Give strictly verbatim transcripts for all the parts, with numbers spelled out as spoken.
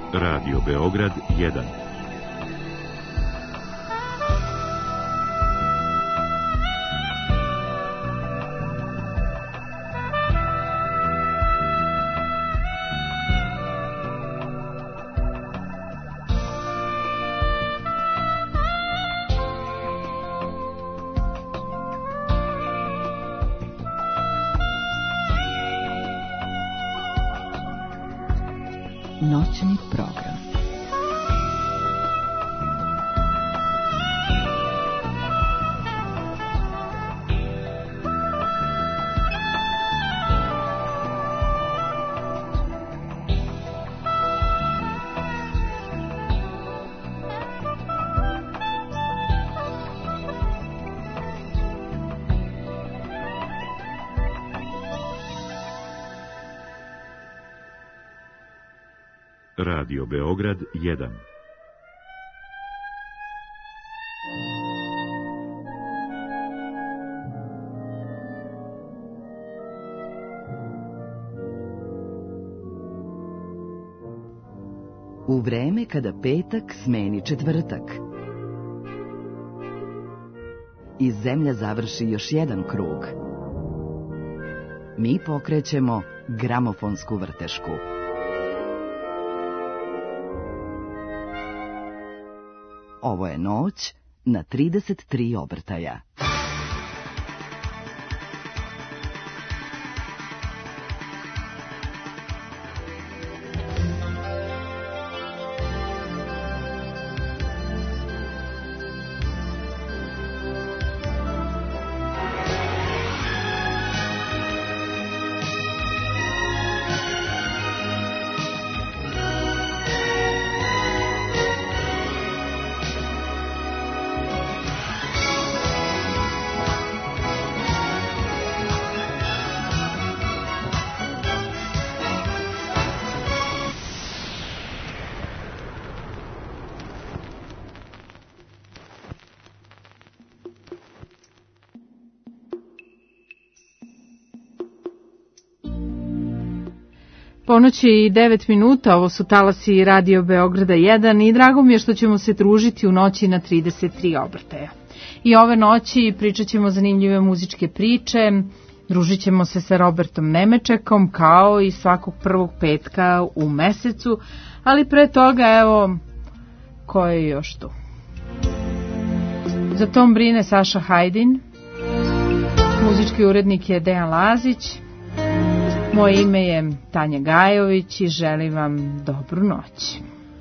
Radio Beograd jedan. Noćni program. Radio Beograd jedan. U vreme kada petak smeni četvrtak i zemlja završi još jedan krug, mi pokrećemo gramofonsku vrtešku. Ovo je noć na trideset tri obrtaja. Ponoć je i devet minuta, ovo su talasi Radio Beograda jedan i drago mi je što ćemo se družiti u noći na trideset tri obrtaja. I ove noći pričat ćemo zanimljive muzičke priče, družit ćemo se sa Robertom Nemečekom kao i svakog prvog petka u mesecu, ali pre toga evo ko je još tu. Za tom brine Saša Hajdin, muzički urednik je Dejan Lazić. Moje ime je Tanja Gajović i želim vam dobru noć.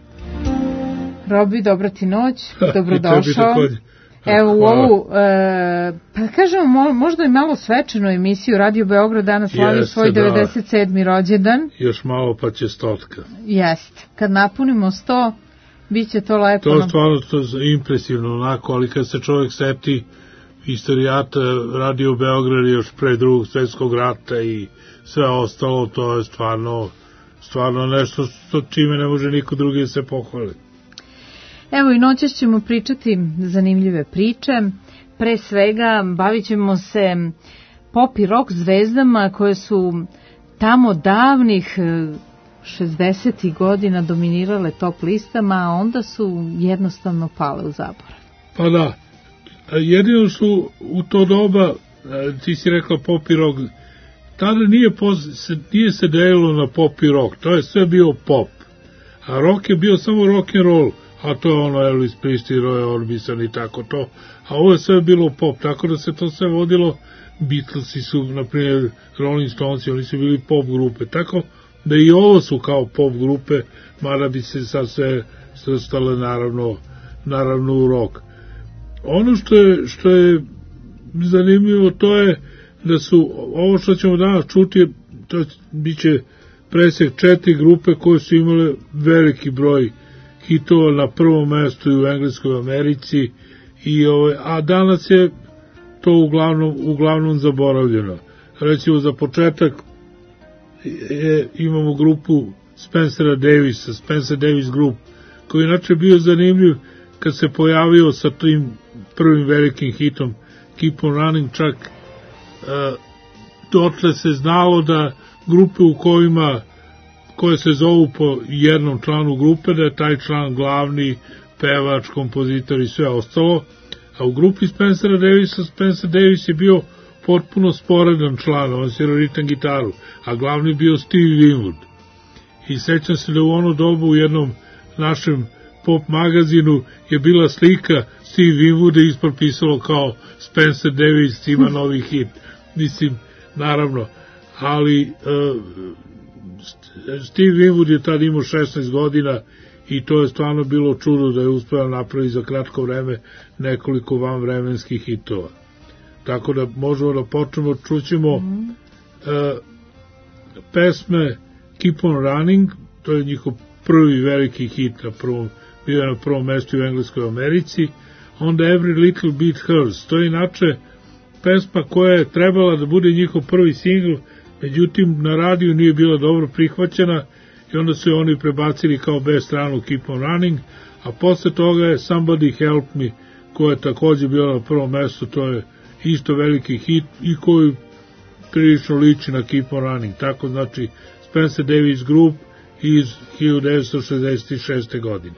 Robi, dobra ti noć, dobrodošao. Evo u ovu, e, pa kažemo, možda i malo svečanu emisiju Radio Beograd danas slavi svoj devedeset sedmi rođendan. Još malo pa će stotka. Jest, kad napunimo sto, bit će to lepo. To je stvarno to impresivno onako, ali kad se čovjek seti istorijata Radio Beograd još pre drugog svjetskog rata i sve ostalo, to je stvarno, stvarno nešto što čime ne može niko drugi da se pohvali. Evo i noćas ćemo pričati zanimljive priče. Pre svega bavit ćemo se pop i rock zvezdama koje su tamo davnih šezdesetih godina dominirale top listama, a onda su jednostavno pale u zaborav. Pa da, jedino su u to doba, ti si rekla pop i rock, tada nije, se, nije se delilo na pop i rock, to je sve bio pop, a rock je bio samo rock and roll, a to je ono Elvis Presley, Roy Orbison i tako to, a ovo je sve bilo pop, tako da se to sve vodilo, Beatlesi su, na primjer, Rolling Stonesi, oni su bili pop grupe, tako da i ovo su kao pop grupe, mada bi se sad sve svrstale naravno, naravno u rock. Ono što je, što je zanimljivo, to je da su, ovo što ćemo danas čuti, to bit će presek četiri grupe koje su imale veliki broj hitova na prvom mestu i u Engleskoj Americi, i ove, a danas je to uglavnom, uglavnom zaboravljeno. Recimo za početak je, imamo grupu Spencera Davisa, Spencer Davis Group, koji inače bio zanimljiv kad se pojavio sa tim prvim velikim hitom Keep on Running, čak uh, dotle se znalo da grupe u kojima koje se zovu po jednom članu grupe, da je taj član glavni, pevač, kompozitor i sve ostalo, a u grupi Spencera Davisa, Spencer Davis je bio potpuno sporedan član, on svirao ritam gitaru, a glavni bio Steve Winwood. I sećam se da u ono dobu u jednom našem pop magazinu je bila slika Steve Winwooda i ispod pisalo kao Spencer Davis ima novi hit. Mislim, naravno, ali uh, Steve Winwood je tad imao šesnaest godina i to je stvarno bilo čudo da je uspeo napraviti za kratko vreme nekoliko vanvremenskih hitova. Tako da možemo da počnemo, čućemo mm. uh, pesme Keep on Running, to je njihov prvi veliki hit, na prvom, bio je na prvom mestu u Engleskoj Americi, onda Every Little Bit Hurts, to je inače pesma koja je trebala da bude njihov prvi singl, međutim na radiju nije bila dobro prihvaćena i onda su oni prebacili kao B stranu Keep on Running, a posle toga je Somebody Help Me, koja je takođe bila na prvom mestu, to je isto veliki hit i koji prilično liči na Keep on Running, tako znači Spencer Davis Group iz hiljadu devetsto šezdeset šeste. godine.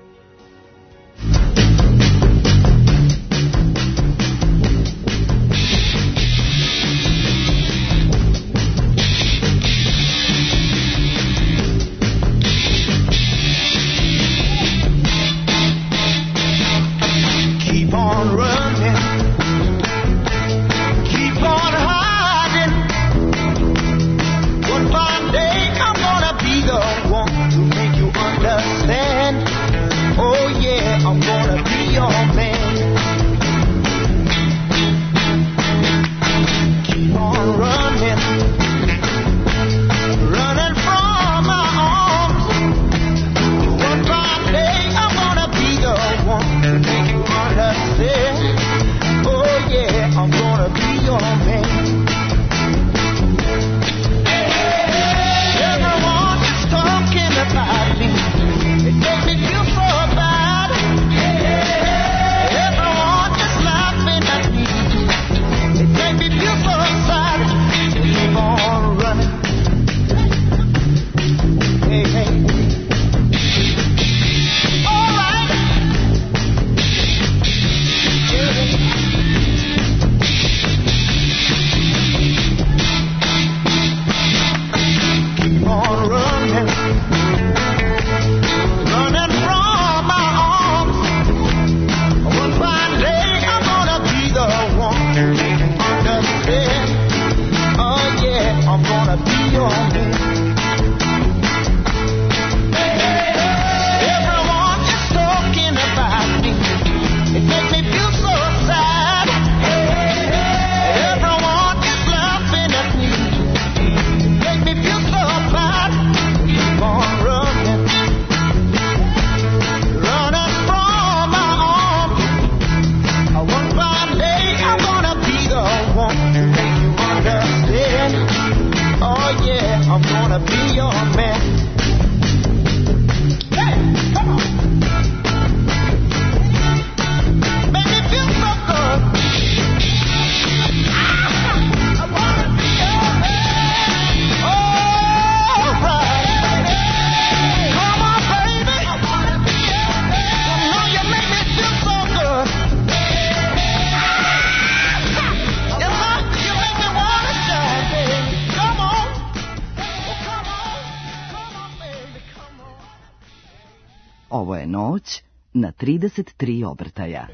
Ovo je noć na trideset tri obrtaja.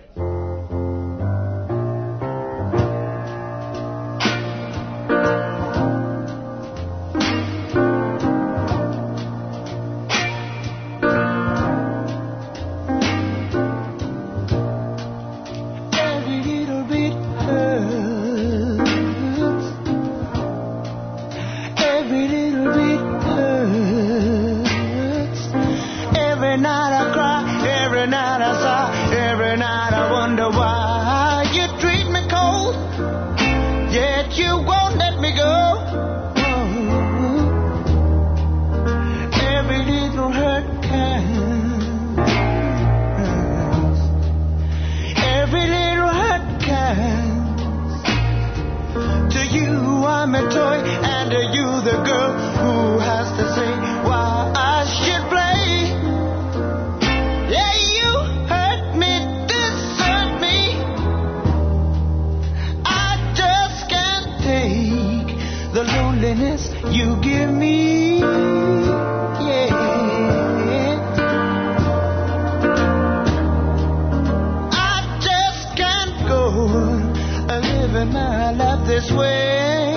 I'm a toy, and you the girl who has to say why. the loneliness you give me. Yeah, I just can't go living my life this way.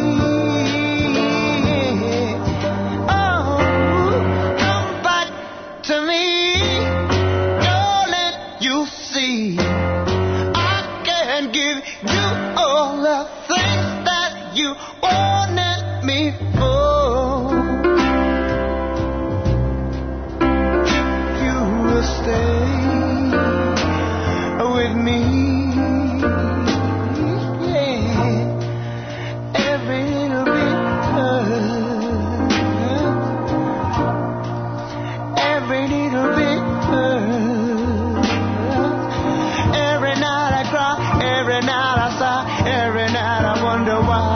Oh, come back to me, darling, you see I can give you all the things that you wanted me for. If you will stay with me, yeah, every little bit hurts, every little bit hurts. Every night I cry, every night I sigh, every night I wonder why.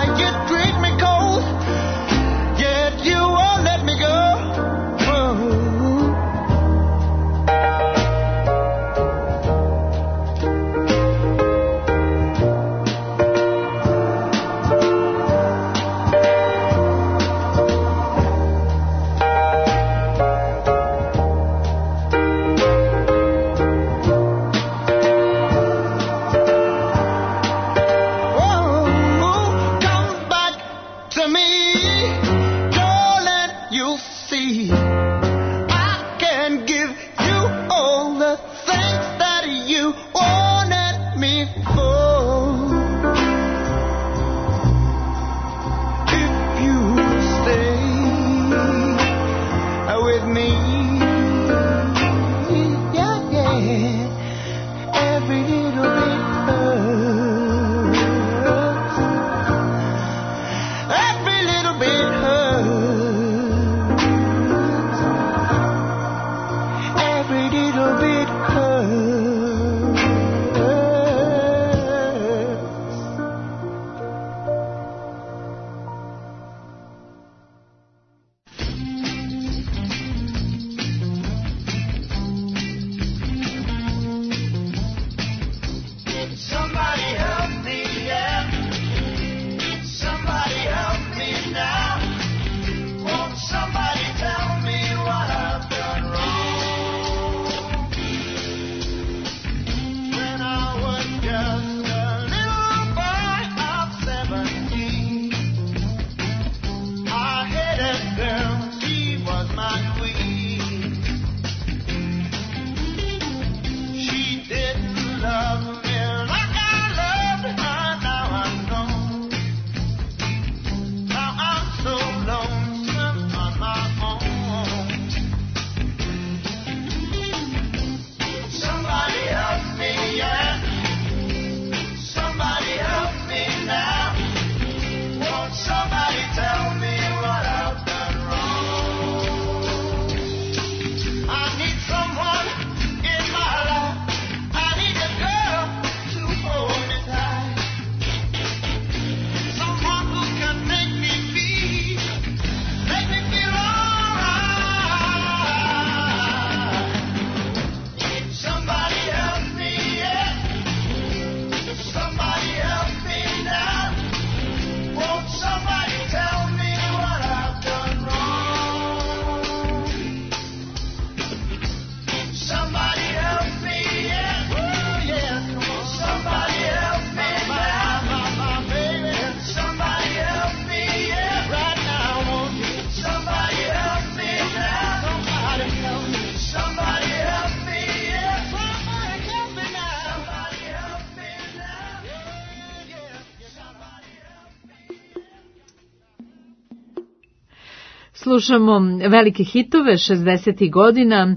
Slušamo velike hitove šezdesetih godina,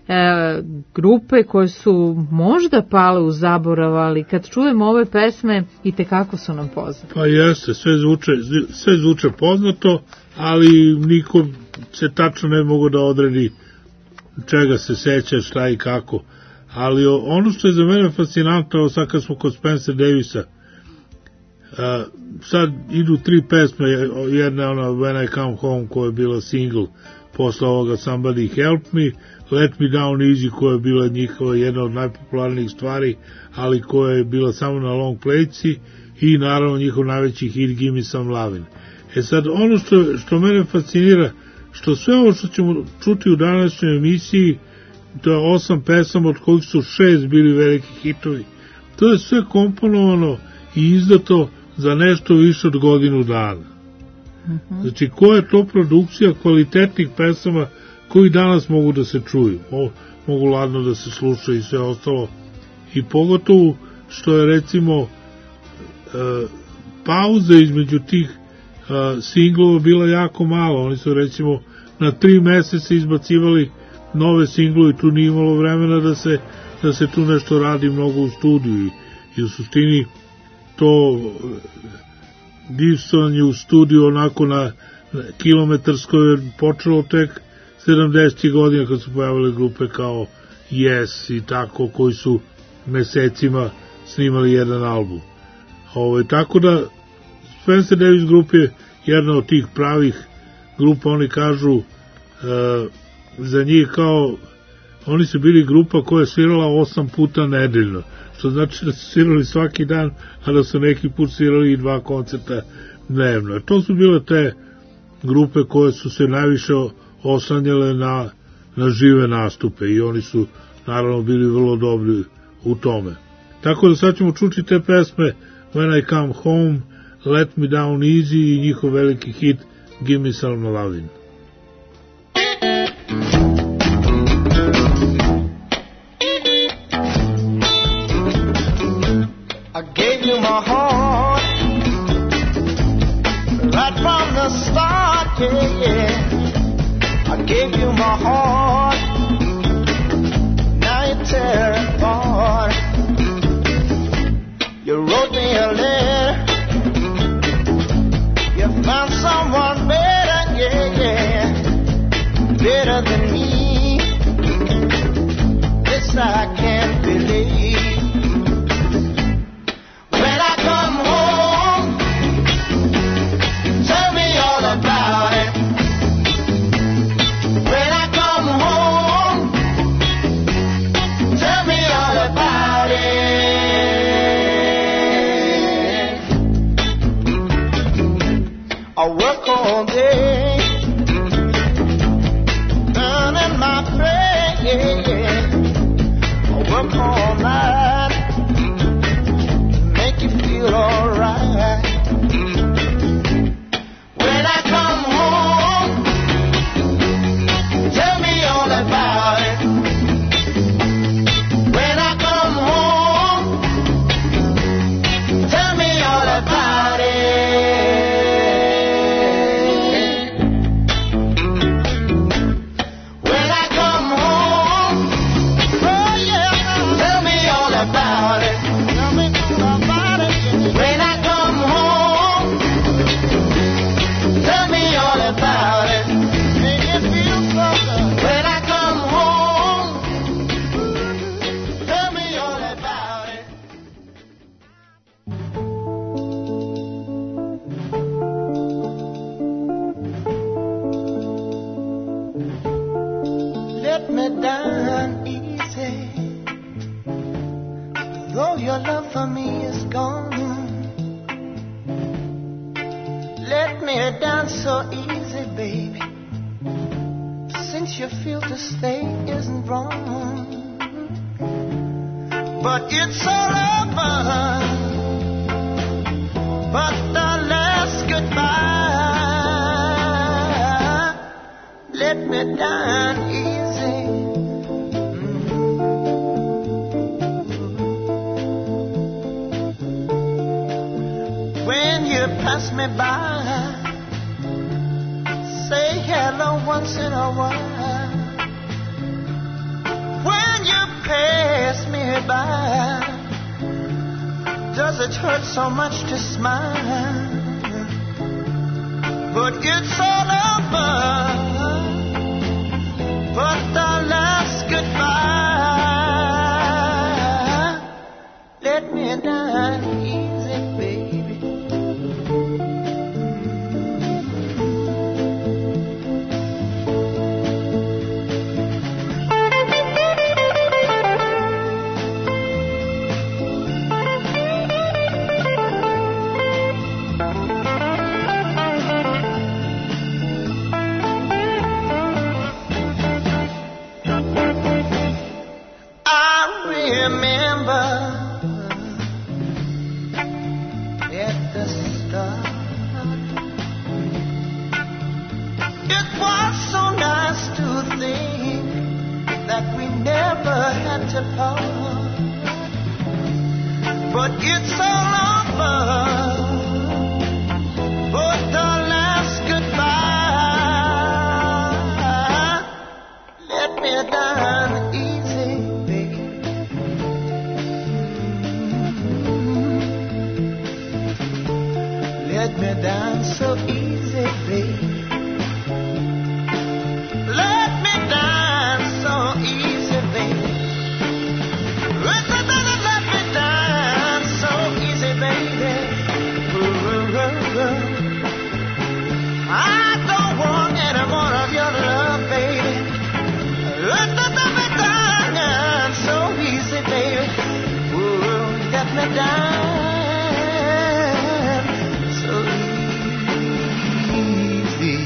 e, grupe koje su možda pale u zaborav, ali kad čujemo ove pesme i tekako su nam poznate. Pa jeste, sve zvuče, sve zvuče poznato, ali niko se tačno ne mogu da odredi čega se seća, šta i kako. Ali ono što je za mene fascinantno, sad kad smo kod Spencer Davisa, Uh, sad idu tri pesme, jedna je ona When I Come Home koja je bila single posle ovoga Somebody Help Me, Let Me Down Easy koja je bila njihova jedna od najpopularnijih stvari, ali koja je bila samo na long playci, i naravno njihov najveći hit Gimme Some Lovin'. E sad, ono što, što mene fascinira, što sve ovo što ćemo čuti u današnjoj emisiji, to je osam pesama, od kojih su šest bili veliki hitovi, to je sve komponovano i izdato za nešto više od godinu dana. Uh-huh. Znači, koja je to produkcija kvalitetnih pesama koji danas mogu da se čuju, o, mogu ladno da se sluša i sve ostalo. I pogotovo što je, recimo, e, pauza između tih e, singlova bila jako malo. Oni su, recimo, na tri meseca izbacivali nove singlove i tu nije imalo vremena da se, da se tu nešto radi mnogo u studiju. I, i u suštini to divstvanje u studiju onako na, na kilometarskoj je počelo tek sedamdesetih godina kad su pojavile grupe kao Yes i tako, koji su mesecima snimali jedan album. Ovo, tako da Spencer Davis Group je jedna od tih pravih grupa. Oni kažu e, za njih kao oni su bili grupa koja je svirala osam puta nedeljno, što znači da su svirali svaki dan, a da su neki put svirali i dva koncerta dnevno. To su bile te grupe koje su se najviše oslanjale na, na žive nastupe i oni su naravno bili vrlo dobri u tome. Tako da sad ćemo čuti te pesme When I Come Home, Let Me Down Easy i njihov veliki hit Gimme Some Lovin'. I gave you my heart right from the start, yeah, yeah. I gave you my heart, now you tear it apart. You wrote me a letter, you found someone better, yeah, yeah, better than me. This I can't believe. When I come home, tell me all about it. When I come home, tell me all about it. I work all day, earning my pay. I work all night, make you feel alright. When I come home, tell me all about it. When I come home, tell me all about it. When I come home, oh yeah, tell me all about it. Tell me all about it. When I come home, tell me all about it. Make it feel so good. When I come home, tell me all about it. Let me down easy, though your love for me is gone. Let me down so easy, baby, since you feel to stay isn't wrong. But it's all over, but the last goodbye. Let me down easy. When you pass me by, say hello once in a while. When you pass me by, does it hurt so much to smile? But it's all over, but the last goodbye. Let me down easy, baby. It was so nice to think that we never had to part, but it's all over for the last goodbye. Let me down easy, baby. Let me down so easy, baby. Let me down so easy, baby. Let me down so easy, baby. I don't want any more of your love, baby. Let me down so easy, baby. Ooh, let me down so easy.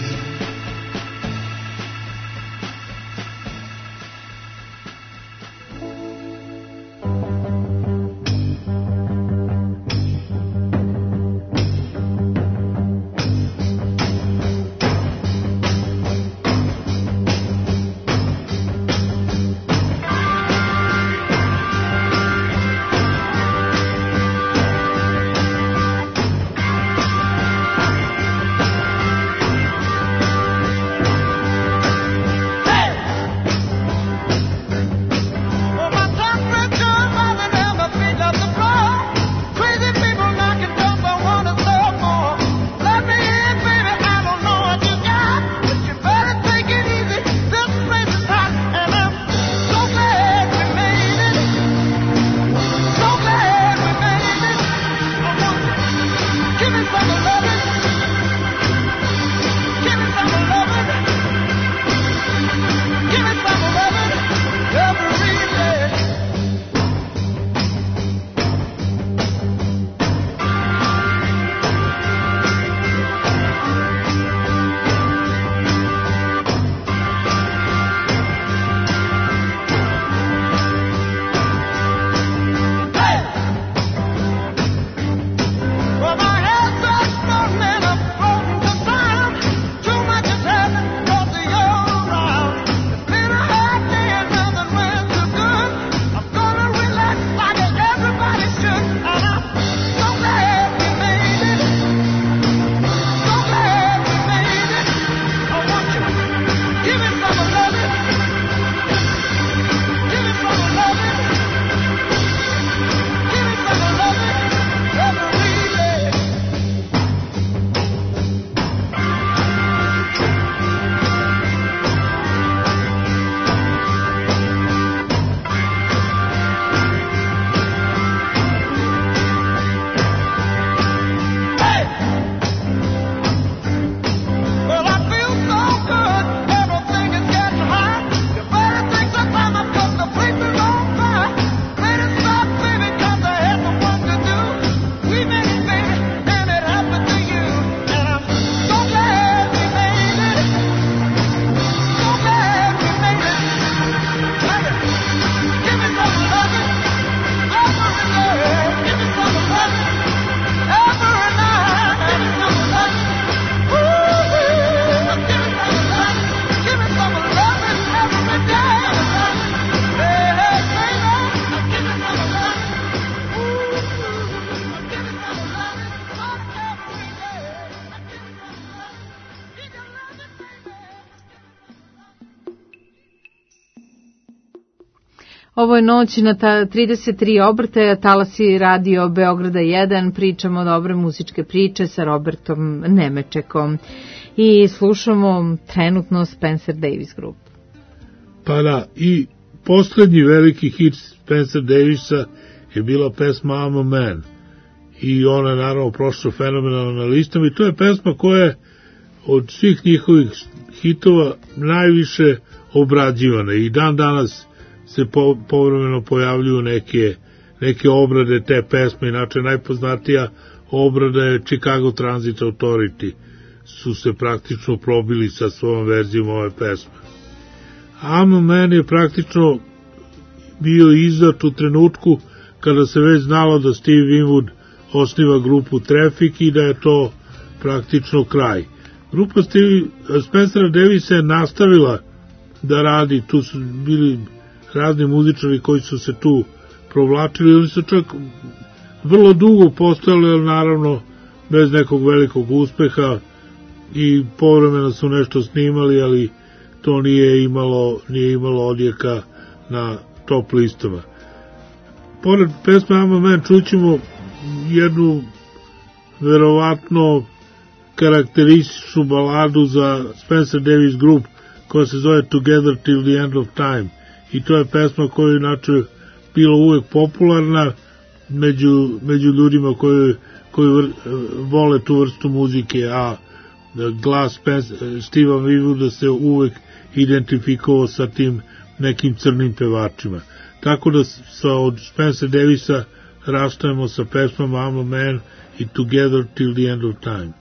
Ovo je noć na ta trideset tri obrtaja, talasi radio Beograda jedan, pričamo dobre muzičke priče sa Robertom Nemečekom i slušamo trenutno Spencer Davis Group. Pa da, i poslednji veliki hit Spencer Davisa je bila pesma I'm a Man i ona je naravno prošla fenomenalno na listama i to je pesma koja je od svih njihovih hitova najviše obrađivana i dan danas se po, povremeno pojavljuju neke, neke obrade te pesme, inače najpoznatija obrada je Chicago Transit Authority, su se praktično probili sa svojom verzijom ove pesme. I'm a Man je praktično bio izdat u trenutku kada se već znalo da Steve Winwood osniva grupu Traffic i da je to praktično kraj. Grupa Steve, Spencera Davisa je nastavila da radi, tu su bili razni muzičari koji su se tu provlačili, oni su čak vrlo dugo postojali, ali naravno bez nekog velikog uspeha i povremeno su nešto snimali, ali to nije imalo, nije imalo odjeka na top listama. Pored pesme I'm a Man čućemo jednu verovatno karakterističnu baladu za Spencer Davis Group koja se zove Together Till the End of Time, i to je pesma koja je inače bila uvek popularna među, među ljudima koji, koji vr, vole tu vrstu muzike, a glas Steva Winwooda se uvek identifikovao sa tim nekim crnim pevačima. Tako da sa od Spencer Davisa rastajemo sa pesmama I'm a Man i Together Till the End of Time.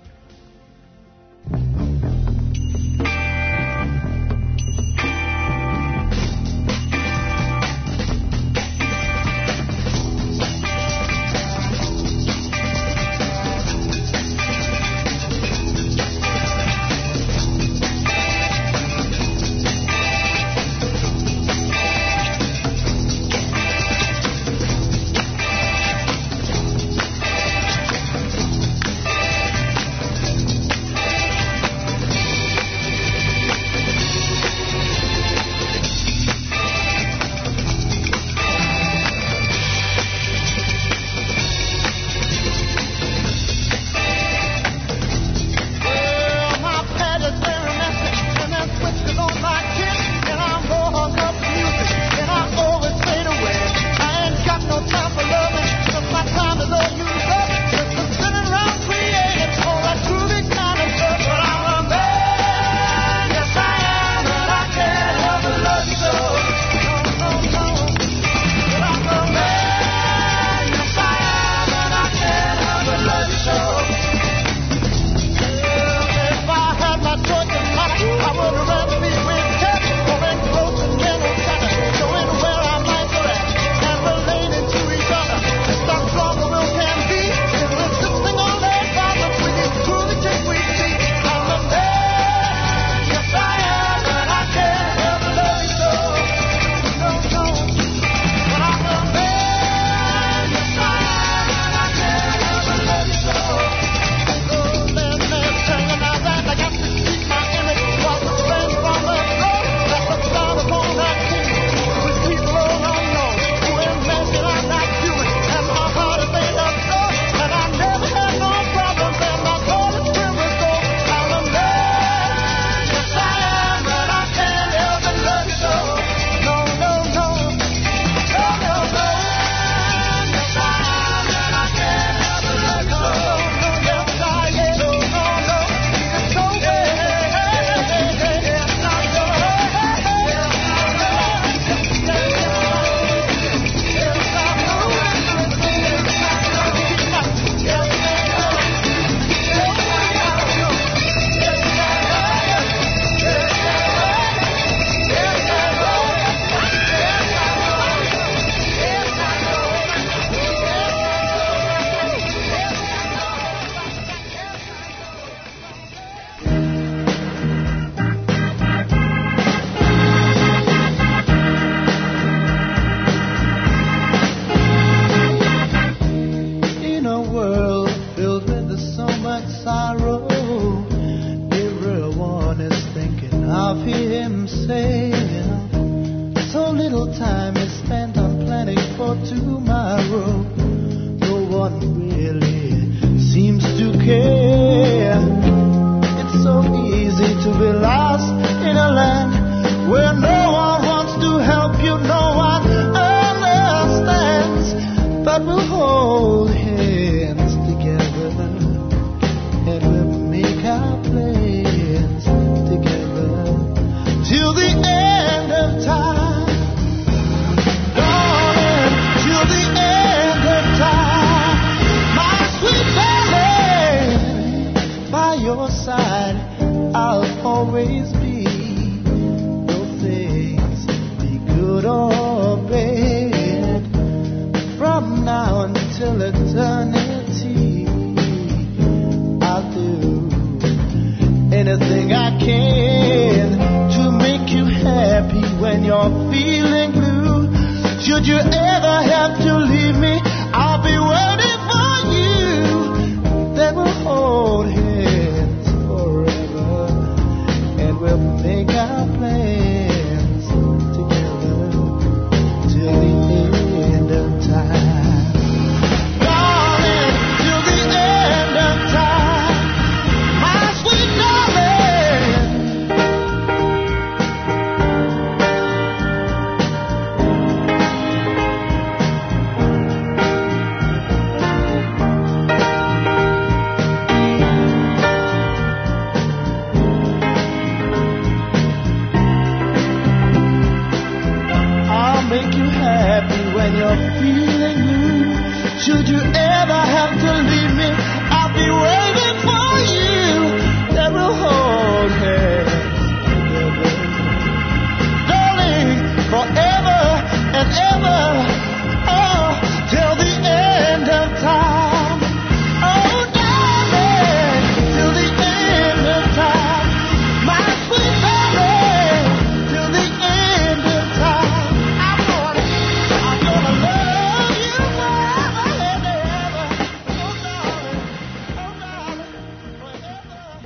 can to make you happy when you're feeling blue. Should you ever have to leave me, I'll be waiting for you. Then we'll hold hands forever, and we'll make our plans together till the end of time. Darling, till the end of time, my sweet darling. I'll make you happy when you're feeling blue. Should you ever have to leave me, I'll be waiting for you. Then we'll hold hands together, darling, forever and ever. Oh, till the end of time. Oh, darling, till the end of time. My sweet darling, till the end of time. I'm gonna, I'm gonna love you forever and ever. Oh, darling, oh, darling, forever.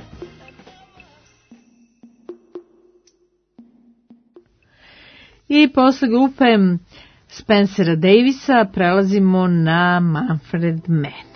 I posle grupe Spencera Davisa prelazimo na Manfred Mann.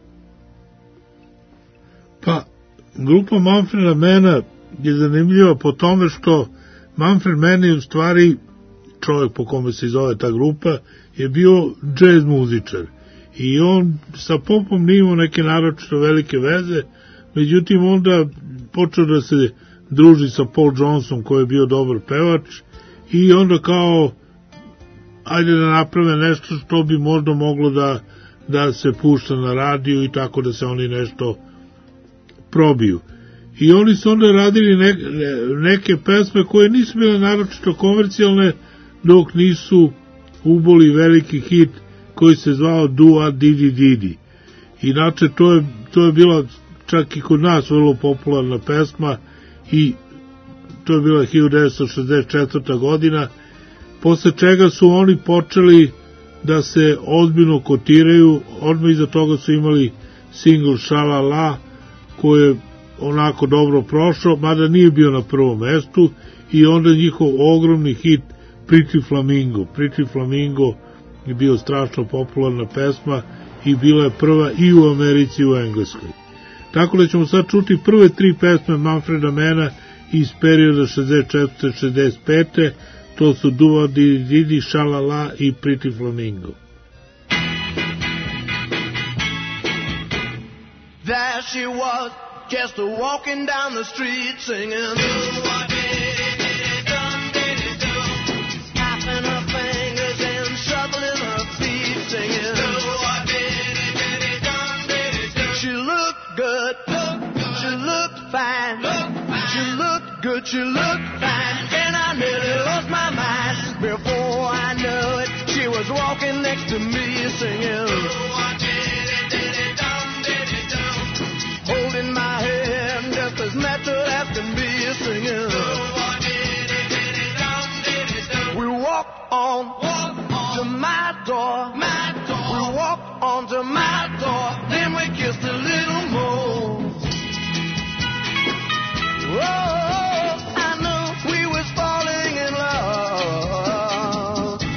Pa, grupa Manfreda Manna je zanimljiva po tome što Manfred Mann je u stvari čovjek po kome se zove ta grupa, je bio džez muzičar. I on sa popom nije imao neke naročito velike veze, međutim onda počeo da se druži sa Paul Jonesom koji je bio dobar pevač i onda kao ajde da naprave nešto što bi možda moglo da, da se pušta na radiju i tako da se oni nešto probiju. I oni su onda radili neke, neke pesme koje nisu bile naročito komercijalne dok nisu uboli veliki hit koji se zvao Dua Didi Didi. Inače to je, to je bila čak i kod nas vrlo popularna pesma i to je bila hiljadu devetsto šezdeset četvrta godina, posle čega su oni počeli da se ozbiljno kotiraju. Odmah iza toga su imali single Shala La koji je onako dobro prošao, mada nije bio na prvom mestu, i onda njihov ogromni hit Pretty Flamingo. Pretty Flamingo je bio strašno popularna pesma i bila je prva i u Americi i u Engleskoj. Tako da ćemo sad čuti prve tri pesme Manfreda Manna iz perioda šezdeset četvrte šezdeset pete To su Dua Didi Didi, Shala La i Pretty Flamingo. There she was, just a walking down the street singing. Snapping her fingers and shuffling her feet singing. She looked good, she looked fine, she looked good, she looked fine, and I nearly lost my mind. Before I knew it, she was walking next to me singing. Holding my hand just as natural as can be singing. We walked on to my door. We walked on to my door. Then we kissed a little more. Oh, I knew we was falling in love.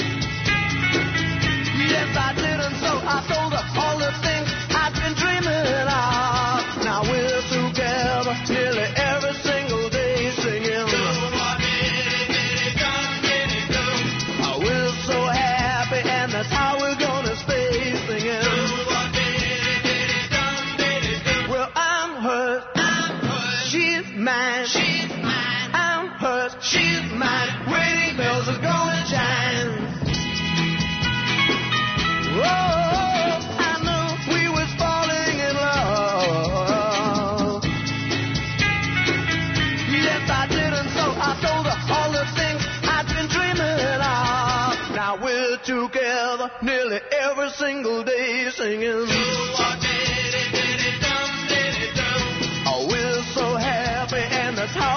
Yes, I did, and so I told her all the things I've been dreaming of. Now we're together nearly every single day singing. Oh, we're so happy, and that's how we're gonna stay singing. Well, I'm hurt, she's mine. I'm hurt, she's mine. Wedding bells are gonna chime. Oh, I knew we was falling in love. Yes, I did, and so I told her all the things I've been dreaming of. Now we're together nearly every single day singing. Oh, we're so happy, and that's how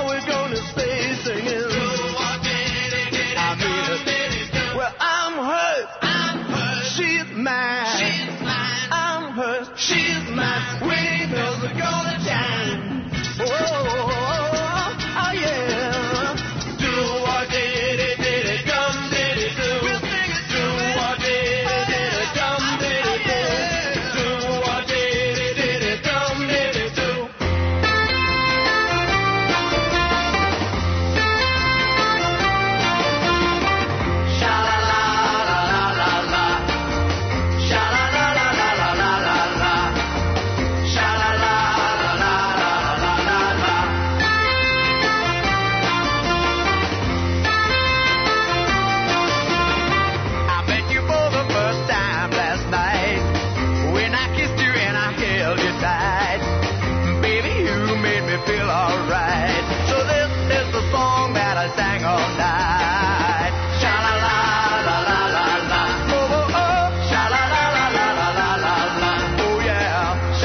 and sang all night. Sha-la-la-la-la-la-la. Oh, oh, oh. Sha-la-la-la-la-la-la-la. Oh, yeah.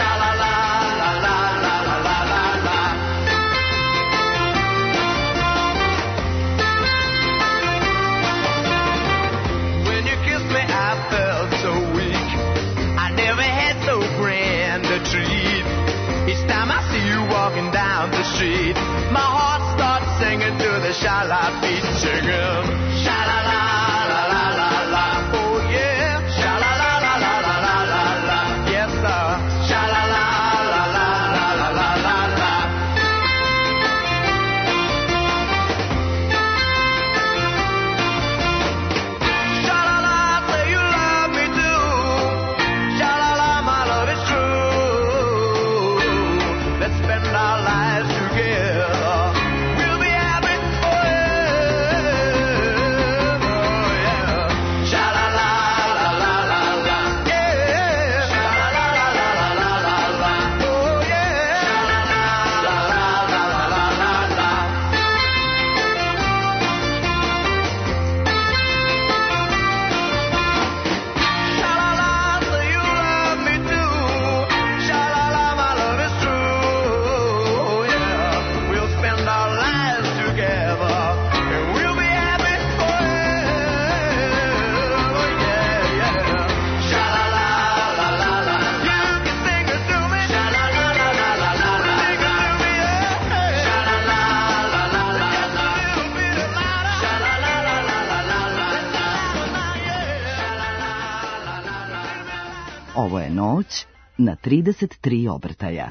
Sha-la-la-la-la-la-la-la-la. When you kissed me, I felt so weak. I never had so grand a treat. Each time I see you walking down the street, my heart starts singing to the sha-la beat, singing sha-la-la-la-la-la-la. Oh yeah, sha-la-la-la-la-la-la-la. Yes sir, sha-la-la-la-la-la-la-la-la. Sha-la-la, say you love me too. Sha-la-la, my love is true. Let's spend our lives together. We'll be happy forever. Oh, yeah. Sha-la-la-la-la-la-la. Yeah. Sha-la-la-la-la-la-la-la. Oh, yeah. Sha-la-la-la-la-la-la-la. Sha-la-la, say you love me too. Sha-la-la, my love is true. Yeah, we'll spend our lives together, and we'll be happy forever. Yeah, yeah. Sha-la-la-la-la-la. You can sing it to me. Sha-la-la-la-la-la-la. Sing it to me, yeah. Sha-la-la-la-la-la-la. Just a little bit louder. Sha-la-la-la-la-la-la. Yeah. Ovo je noć na trideset tri obrtaja.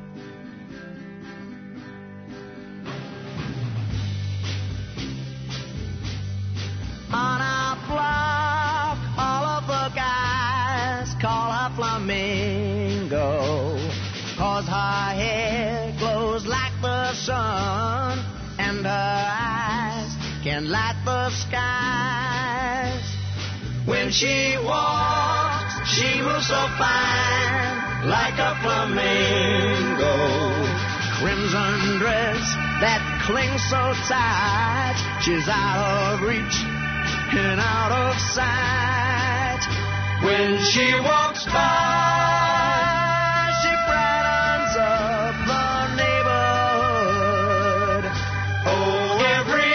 On our block, all of the guys call her Flamingo, 'cause her hair glows like the sun, and her eyes can light the skies. When she walks, she moves so fine, like a flamingo. Crimson dress that clings so tight, she's out of reach and out of sight. When she walks by, she brightens up the neighborhood. Oh, every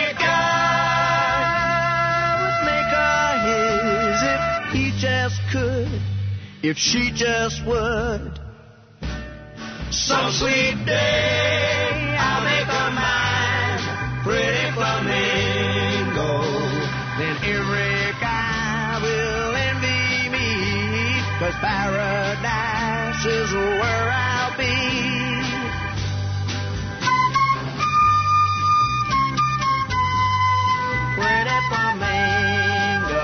guy would make her his if he just could, if she just would. Some sweet day I'll make her mine, pretty flamingo. Then every guy will envy me, 'cause paradise is where I'll be. Pretty flamingo.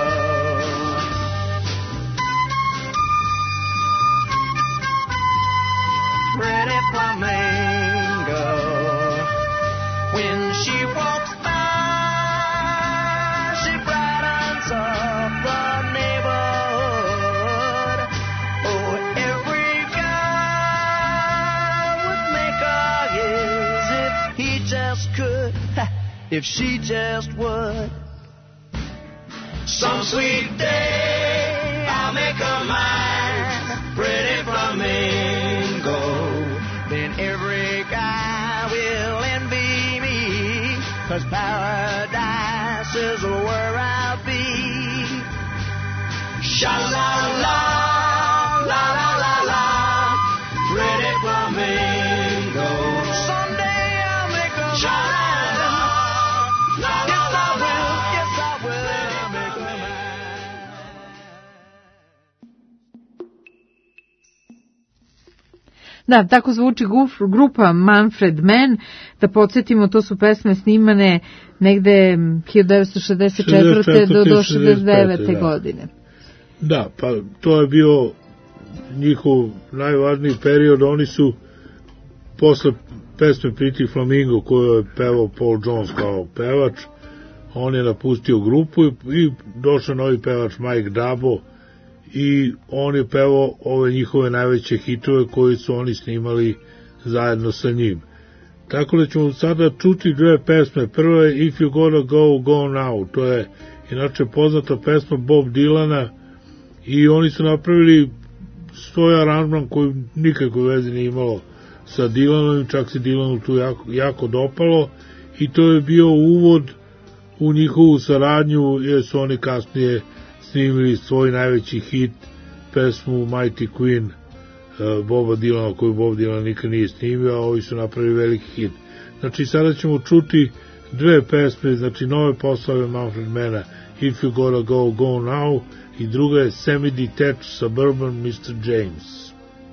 Pretty flamingo. When she walks by, she brightens up the neighborhood. Oh, every guy would make her his if he just could, if she just would. Some sweet day I'll make her mine, pretty flamingo. Then every guy will envy me, 'cause paradise is where I'll be. Sha-la-la, la-la-la-la, pretty flamingo. Someday I'll make her sha-la-la, la-la-la, yes I will, yes I will make her mine. Da, tako zvuči guf, grupa Manfred Mann. Da podsjetimo, to su pesme snimane negde hiljadu devetsto šezdeset četvrte do, do šezdeset devete da. godine. Da, pa to je bio njihov najvažniji period. Oni su posle pesme Pretty Flamingo koju je pevao Paul Jones kao pevač, on je napustio grupu i, i došao novi pevač Mike Dabo i on je pevao ove njihove najveće hitove koji su oni snimali zajedno sa njim. Tako da ćemo sada čuti dve pesme. Prva je If You Gotta Go, Go Now. To je inače poznata pesma Bob Dylana i oni su napravili svoj aranžman koji nikakve veze nije imalo sa Dylanom, čak se Dylanu tu jako, jako dopalo i to je bio uvod u njihovu saradnju jer su oni kasnije snimili svoj najveći hit, pesmu Mighty Queen uh, Boba Dylana, koju Bob Dylan nikad nije snimio, a ovi su napravili veliki hit. Znači sada ćemo čuti dve pesme, znači nove poslove Manfred Manna, If You Gotta Go, Go Now, i druga je Semi-Detached Suburban mister James.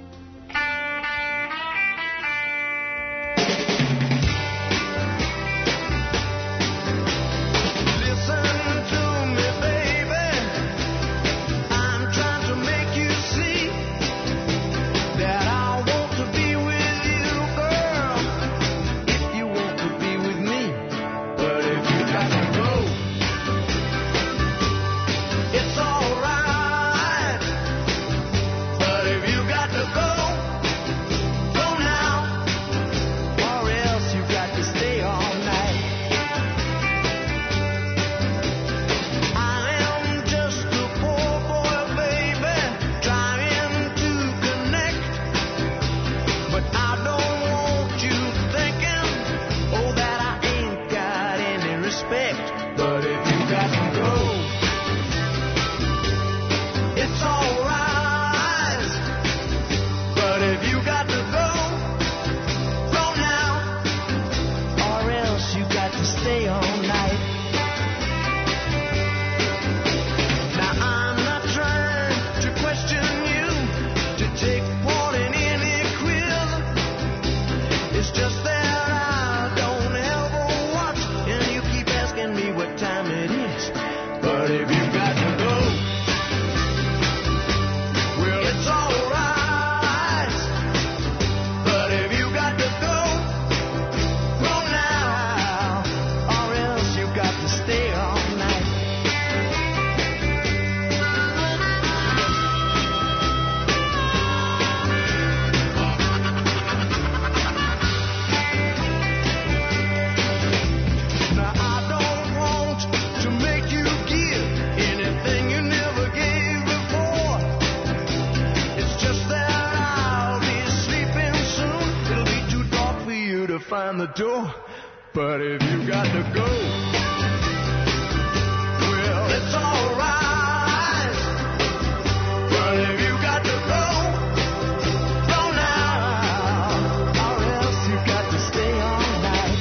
The door, but if you got to go, well, it's all right. But if you got to go, go now, or else you got to stay all night.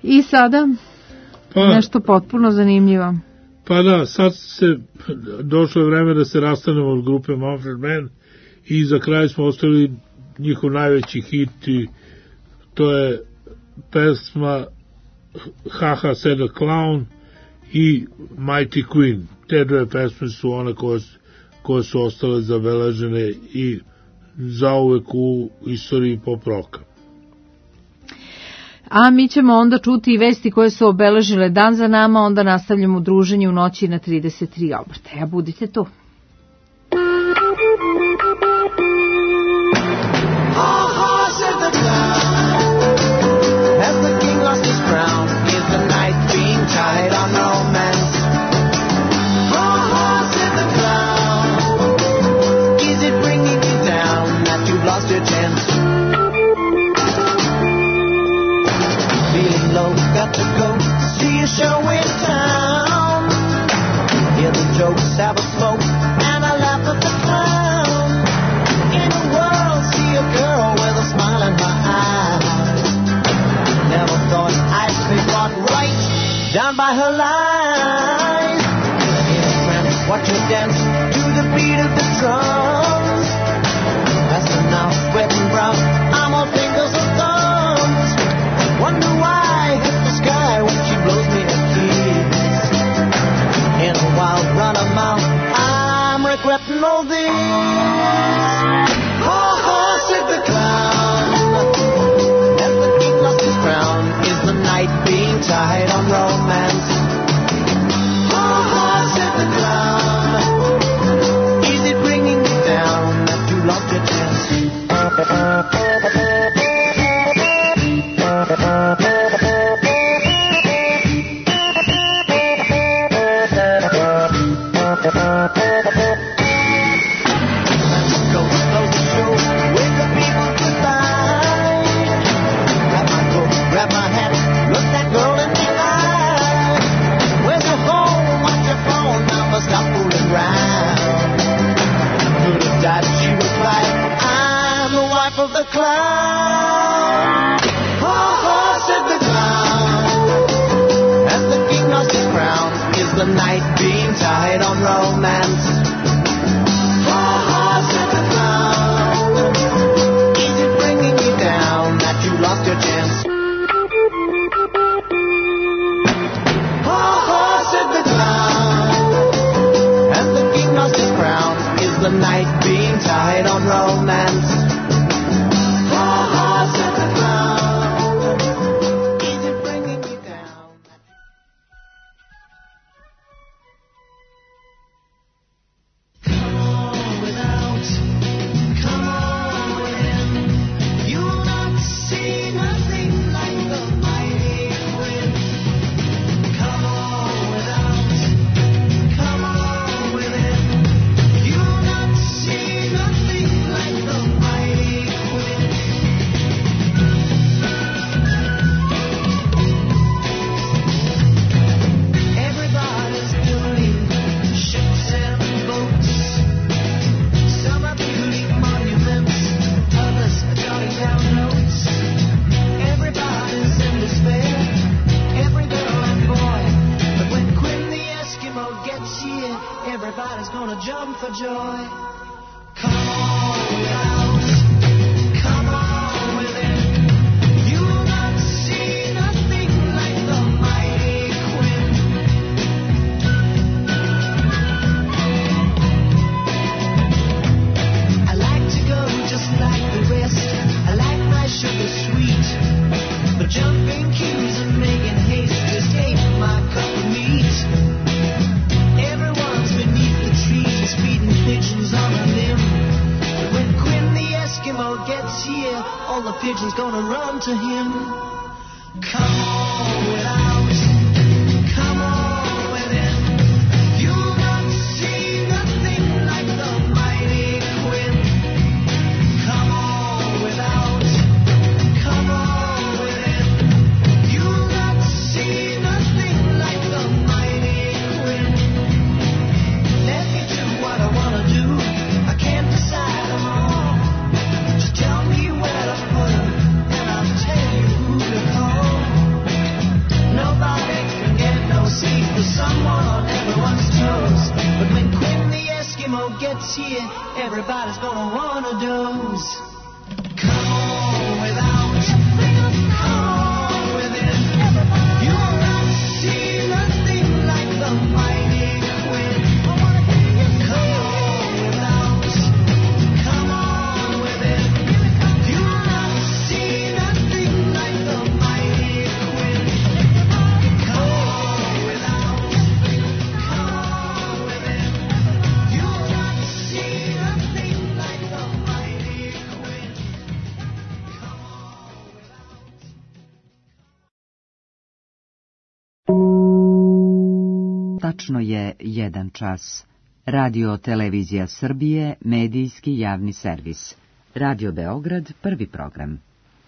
I sada Pa, nešto potpuno zanimljivo. pa da, sad se, došlo je vreme da se rastanemo od grupe Mumford Man i za kraj smo ostavili njihov najveći hit i to je pesma Haha Said a Clown i Mighty Queen. Te dve pesme su one koje, koje su ostale zabeležene i zauvek u istoriji pop roka. A mi ćemo onda čuti i vesti koje su obeležile dan za nama, onda nastavljamo druženje u noći na trideset tri obrtaja. Budite tu. Show in town. Hear the jokes, have a smoke, and I laugh at the clown. In the world, see a girl with a smile in her eyes. Never thought I'd be caught right down by her lies. Hear a tramp, watch her dance to the beat of the drums. That's the now sweating brown. I'm all fingers and thumbs. Wonder why I hit the sky when she blows me a kiss. In a wild run of mouth, I'm regretting all this. Ha ha, said the clown. As the king lost his crown, is the night being tied on romance? Ha ha, said the clown. Is it bringing you down that you lost your chance? Of the clown. Ha ha, said the clown. As the king lost his crown, is the night being tied on romance? Ha ha, said the clown. Is it bringing you down that you lost your chance? Ha ha, said the clown. As the king lost his crown, is the night being tied on romance? Tell me where to put 'em, and I'll tell you who gets here, everybody's gonna wanna doze. Come on without, come on within. You'll not see nothing like the mighty Queen. Come on without, come on within. You'll not see nothing like the mighty Queen. Come on without, come on within. You'll not see nothing like the mighty Queen. Come on without. Tačno je jedan čas. Radio Televizija Srbije, medijski javni servis. Radio Beograd, prvi program.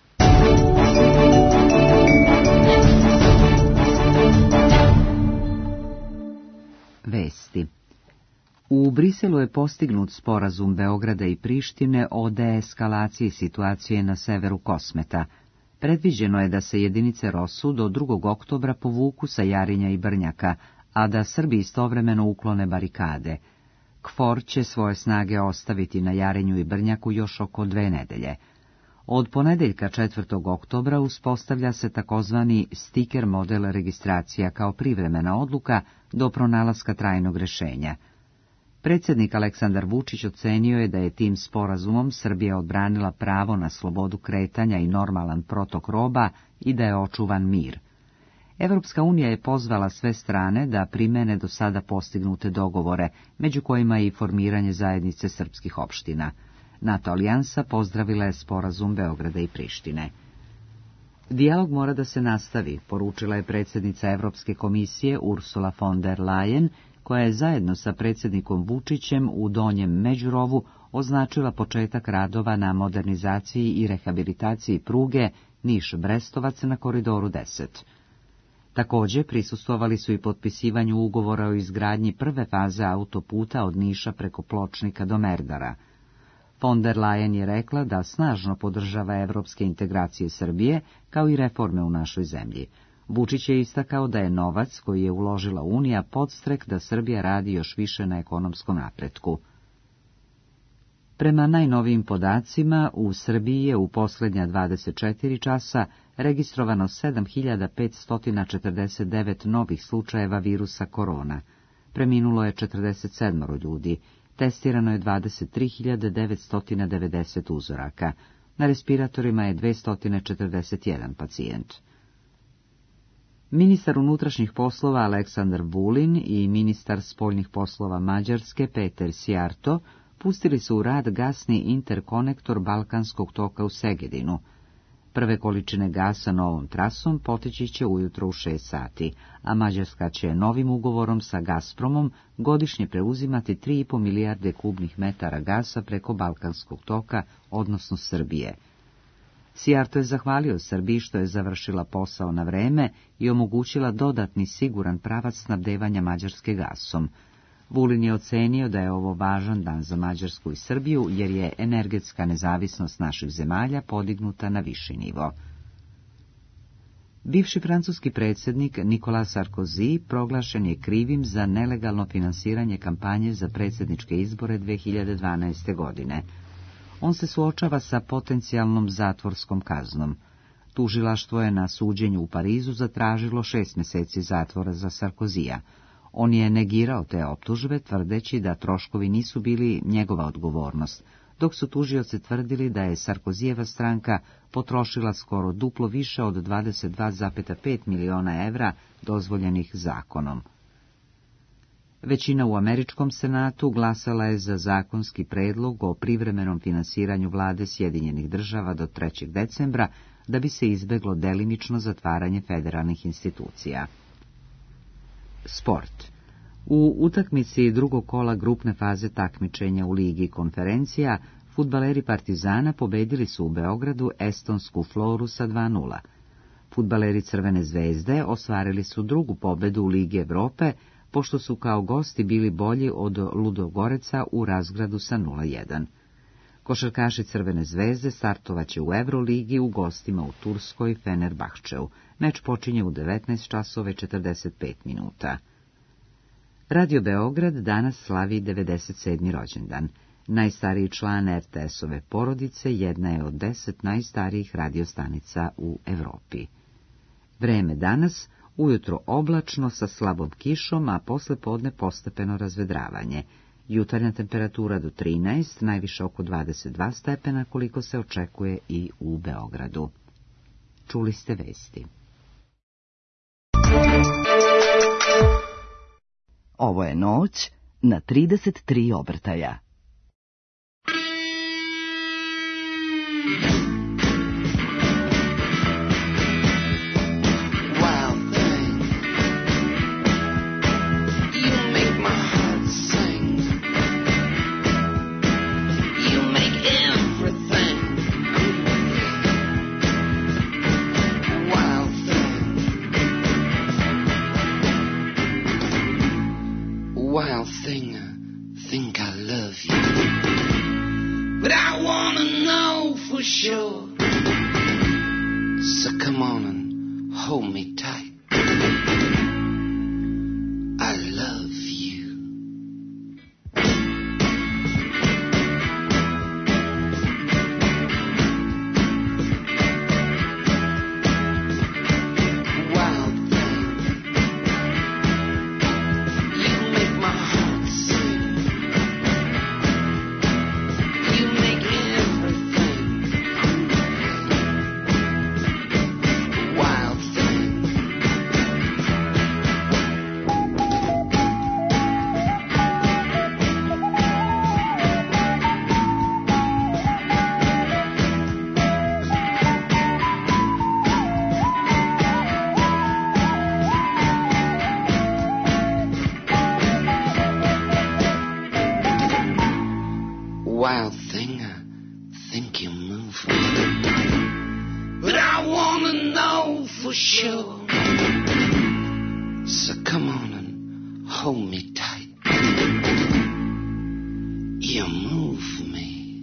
Vesti. U Briselu je postignut sporazum Beograda i Prištine o deeskalaciji situacije na severu Kosmeta. Predviđeno je da se jedinice ROSU do drugog oktobra povuku sa Jarinja i Brnjaka, a da Srbi istovremeno uklone barikade. KFOR će svoje snage ostaviti na Jarinju i Brnjaku još oko dve nedelje. Od ponedeljka četvrtog oktobra uspostavlja se takozvani stiker model registracija kao privremena odluka do pronalaska trajnog rešenja. Predsjednik Aleksandar Vučić ocenio je da je tim sporazumom Srbija odbranila pravo na slobodu kretanja i normalan protok roba i da je očuvan mir. Evropska unija je pozvala sve strane da primene do sada postignute dogovore, među kojima je i formiranje zajednice srpskih opština. NATO alijansa pozdravila je sporazum Beograda i Prištine. Dijalog mora da se nastavi, poručila je predsjednica Evropske komisije Ursula von der Leyen, koja je zajedno sa predsjednikom Vučićem u Donjem Međurovu označila početak radova na modernizaciji i rehabilitaciji pruge Niš-Brestovac na koridoru deset. Također prisustvovali su i potpisivanju ugovora o izgradnji prve faze autoputa od Niša preko Pločnika do Merdara. Von der Leyen je rekla da snažno podržava evropske integracije Srbije, kao i reforme u našoj zemlji. Vučić je istakao da je novac koji je uložila Unija podstrek da Srbija radi još više na ekonomskom napretku. Prema najnovijim podacima, u Srbiji je u posljednja dvadeset četiri časa registrovano sedam hiljada petsto četrdeset devet novih slučajeva virusa korona. Preminulo je četrdeset sedam ljudi, testirano je dvadeset tri hiljade devetsto devedeset uzoraka, na respiratorima je dvesta četrdeset jedan pacijent. Ministar unutrašnjih poslova Aleksandar Vulin i ministar spoljnih poslova Mađarske Peter Sijarto pustili su u rad gasni interkonektor Balkanskog toka u Segedinu. Prve količine gasa novom trasom poteći će ujutro u šest sati, a Mađarska će novim ugovorom sa Gazpromom godišnje preuzimati tri i po milijarde kubnih metara gasa preko Balkanskog toka, odnosno Srbije. Sijarto je zahvalio Srbiji što je završila posao na vreme i omogućila dodatni siguran pravac snabdevanja Mađarske gasom. Vulin je ocenio da je ovo važan dan za Mađarsku i Srbiju, jer je energetska nezavisnost naših zemalja podignuta na viši nivo. Bivši francuski predsjednik Nicolas Sarkozy proglašen je krivim za nelegalno finansiranje kampanje za predsjedničke izbore dve hiljade dvanaeste. godine. On se suočava sa potencijalnom zatvorskom kaznom. Tužilaštvo je na suđenju u Parizu zatražilo šest mjeseci zatvora za Sarkozija. On je negirao te optužbe, tvrdeći da troškovi nisu bili njegova odgovornost, dok su tužioci tvrdili da je Sarkozijeva stranka potrošila skoro duplo više od dvadeset dva zarez pet miliona evra dozvoljenih zakonom. Većina u američkom senatu glasala je za zakonski predlog o privremenom finansiranju vlade Sjedinjenih država do trećeg decembra, da bi se izbeglo delimično zatvaranje federalnih institucija. Sport. U utakmici drugog kola grupne faze takmičenja u Ligi konferencija, fudbaleri Partizana pobedili su u Beogradu estonsku Floru sa dva nula. Fudbaleri Crvene zvezde ostvarili su drugu pobedu u Ligi Evrope, pošto su kao gosti bili bolji od Ludogoreca u Razgradu sa nula jedan. Košarkaši Crvene zvezde startovaće u Euroligi u gostima u Turskoj Fenerbahčeu. Meč počinje u devetnaest časova i četrdeset pet minuta. Radio Beograd danas slavi devedeset sedmi rođendan. Najstariji član er te esove porodice jedna je od deset najstarijih radiostanica u Evropi. Vreme danas, ujutro oblačno sa slabom kišom, a posle podne postepeno razvedravanje. Jutarnja temperatura do trinaest, najviše oko dvadeset dva stepena, koliko se očekuje i u Beogradu. Čuli ste vesti. Ovo je noć na trideset tri obrtaja. Wild thing, I think I love you, but I wanna know for sure. So come on and hold me tight. I love you. Wild thing, you make my heart sing. You make everything. Wild thing. Wild thing, I think you move me, but I wanna know for sure. So come on and hold me tight. You move me.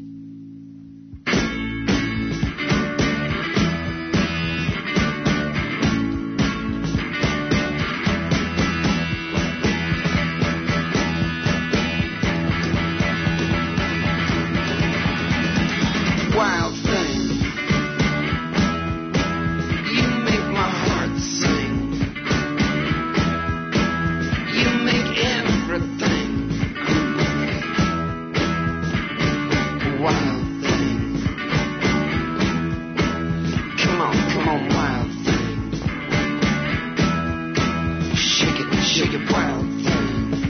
Wild thing, you make my heart sing. You make everything. Wild thing, come on, come on, wild thing. Shake it, shake it, wild thing.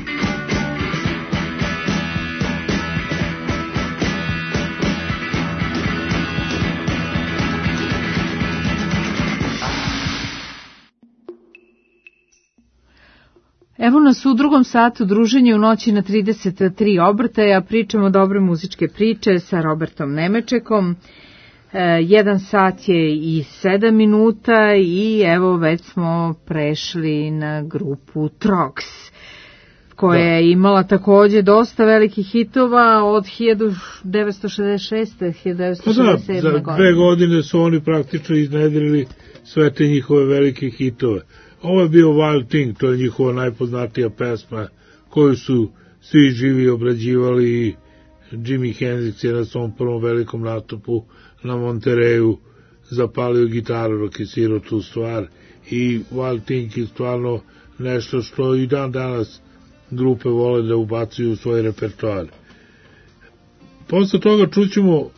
Evo nas u drugom satu druženja u noći na trideset tri obrtaja, pričamo dobre muzičke priče sa Robertom Nemečekom. E, jedan sat je i sedam minuta i evo već smo prešli na grupu Trogs, koja Da. je imala takođe dosta velikih hitova od hiljadu devetsto šezdeset šeste. hiljadu devetsto Pa da, šezdeset sedme. za dve godine. godine su oni praktično iznedrili sve te njihove velike hitove. Ovo je bio Wild Thing, to je njihova najpoznatija pesma koju su svi živi obrađivali i Jimi Hendrix je na svom prvom velikom nastupu na Montereju zapalio gitaru dok je svirao tu stvar i Wild Thing je stvarno nešto što i dan danas grupe vole da ubacuju u svoj repertoar. Posle toga čućemo uh,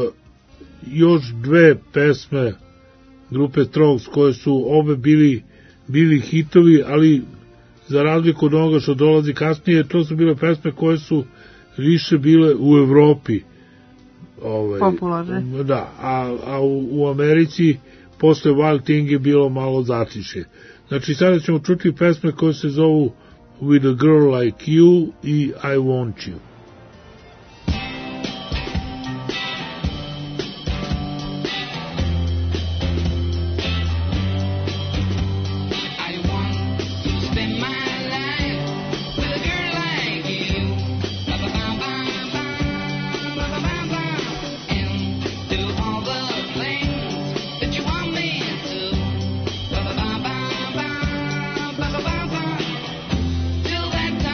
još dve pesme grupe Trogs koje su obe bili bili hitovi, ali za razliku od onoga što dolazi kasnije, to su bile pesme koje su više bile u Evropi. Ovaj, Popularne. Da, a, a u, u Americi posle Wild Thing je bilo malo zatiše. Znači, sada ćemo čuti pesme koje se zovu With a Girl Like You i I Want You. Till that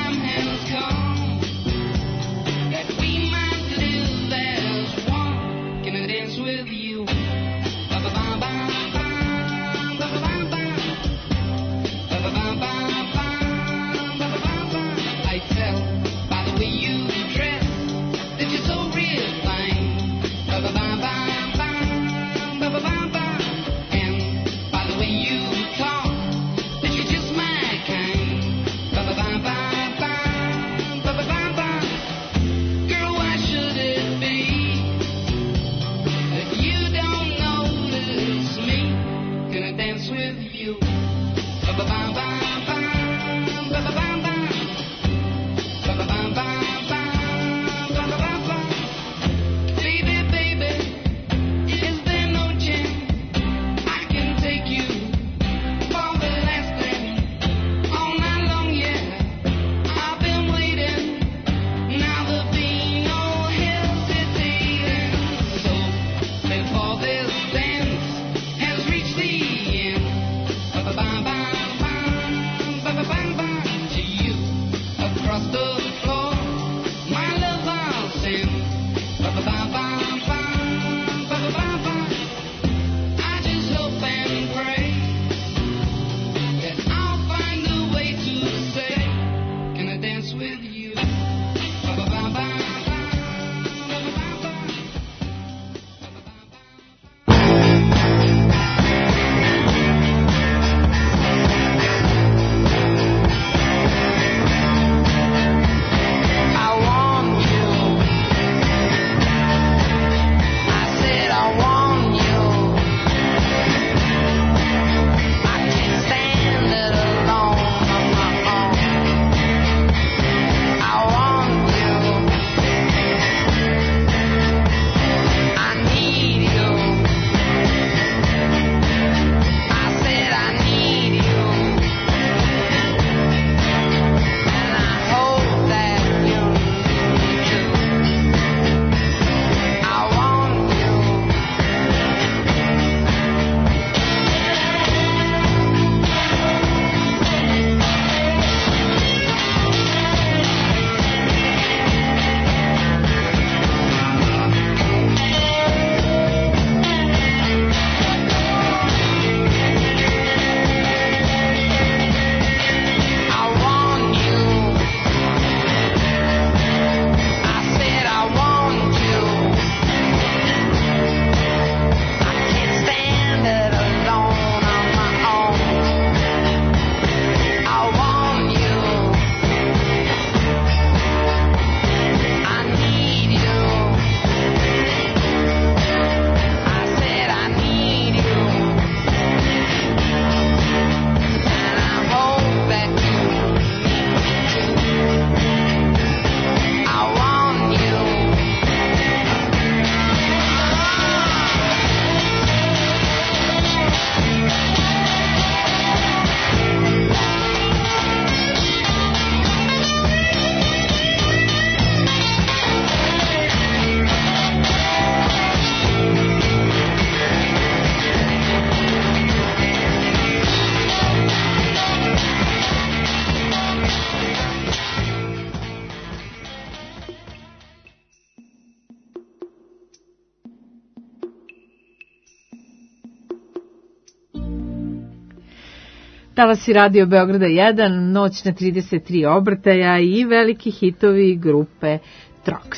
Talasi Radio Beograda jedan, noć na trideset tri obrtaja i veliki hitovi grupe Trox.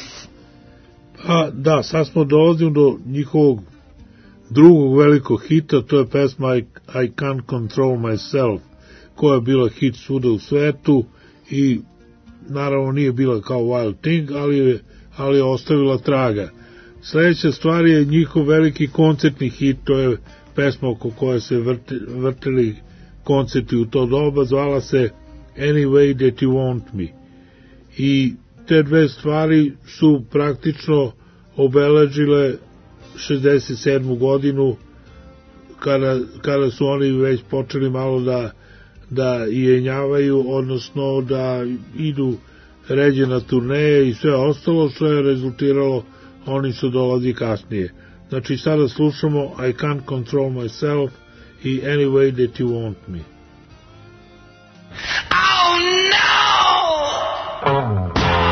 A, da, sad smo dolazili do njihovog drugog velikog hita, to je pesma I, I Can't Control Myself, koja je bila hit svuda u svetu i naravno nije bila kao Wild Thing, ali je, ali je ostavila traga. Sljedeća stvar je njihov veliki koncertni hit, to je pesma oko koje se vrti, vrtili koncerti u to doba, zvala se Any Way That You Want Me. I te dve stvari su praktično obeležile šezdeset sedmu godinu, kada, kada su oni već počeli malo da, da jenjavaju, odnosno da idu ređe na turneje i sve ostalo, što je rezultiralo oni su dolazi kasnije. Znači sada slušamo I Can't Control Myself i Any Way That You Want Me. Oh no!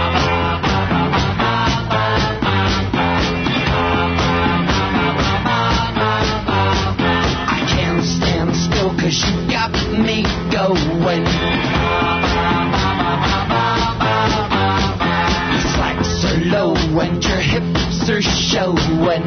I can't stand still 'cause you got me going. Your slacks are low and your hips are showing.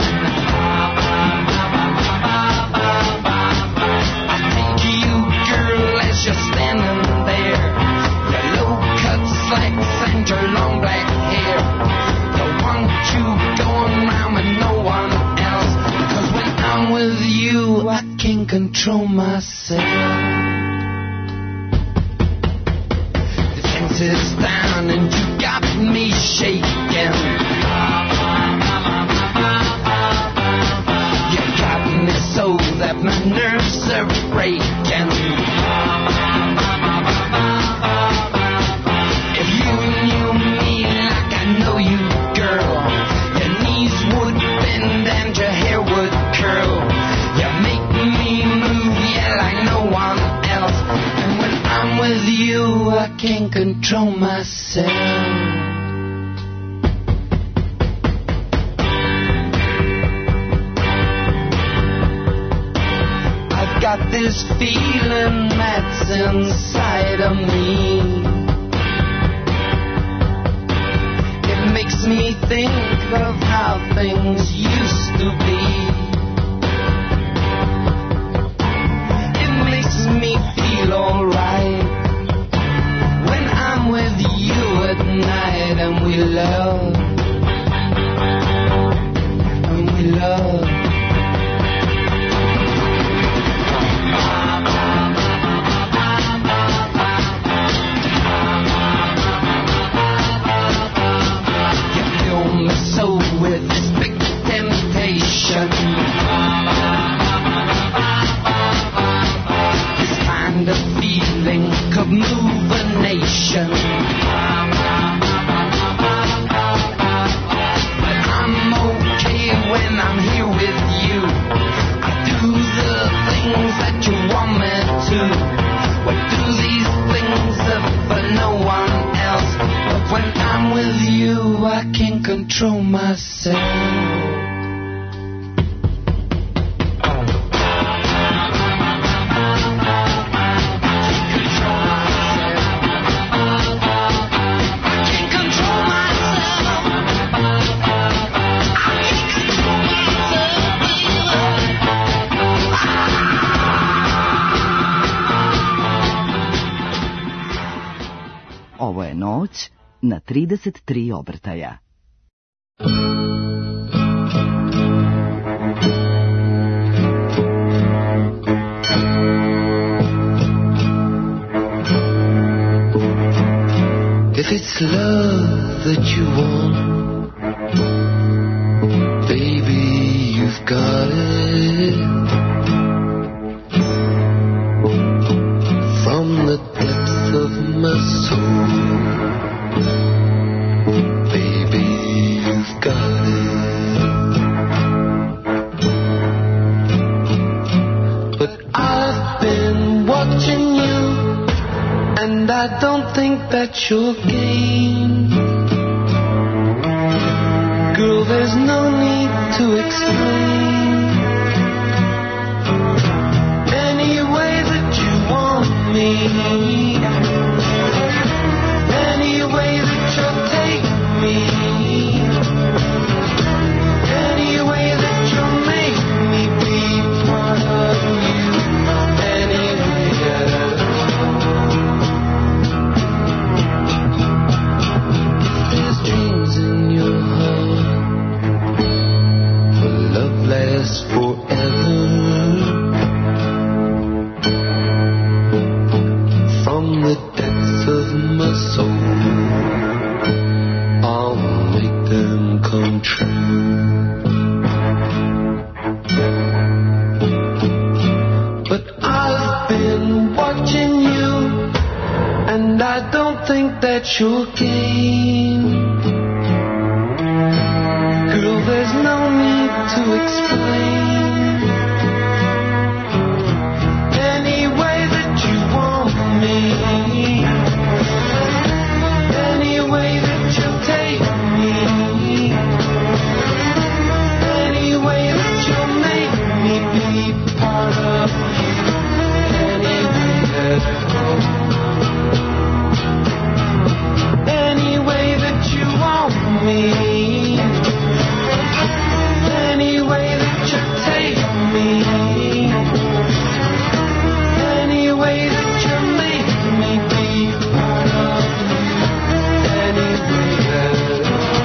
You're standing there, your low cut slacks and your long black hair. Don't want you going around with no one else, 'cause when I'm with you I can't control myself. I'm with you, I can't control myself. Got this feeling that's inside of me. It makes me think of how things used to be. It makes me feel alright when I'm with you at night and we love, and we love. So with big temptation, this kind of feeling could move a nation. But I'm okay when I'm here with you. I do the things that you want me to. What do these things for no one else? But when I'm with you, I can't control myself. Ovo je noć na trideset tri obrtaja. If it's love that you want, baby, you've got it. From the depths of my soul, baby, you've got it. But I've been watching you, and I don't think that's your game. Girl, there's no need to explain. Any way that you want me, any way that you'll take me, any way that you'll make me be part of you, any way at all. There's dreams in your heart, for love lasts forever. From the depths of my soul, I'll make them come true. But I've been watching you, and I don't think that's your game. Girl, there's no need to explain. Any way that you want me, any way that you take me, any way that you make me be part of you, any way that any way that you want me, any way that you take me, any way that you make me be part of you, any way that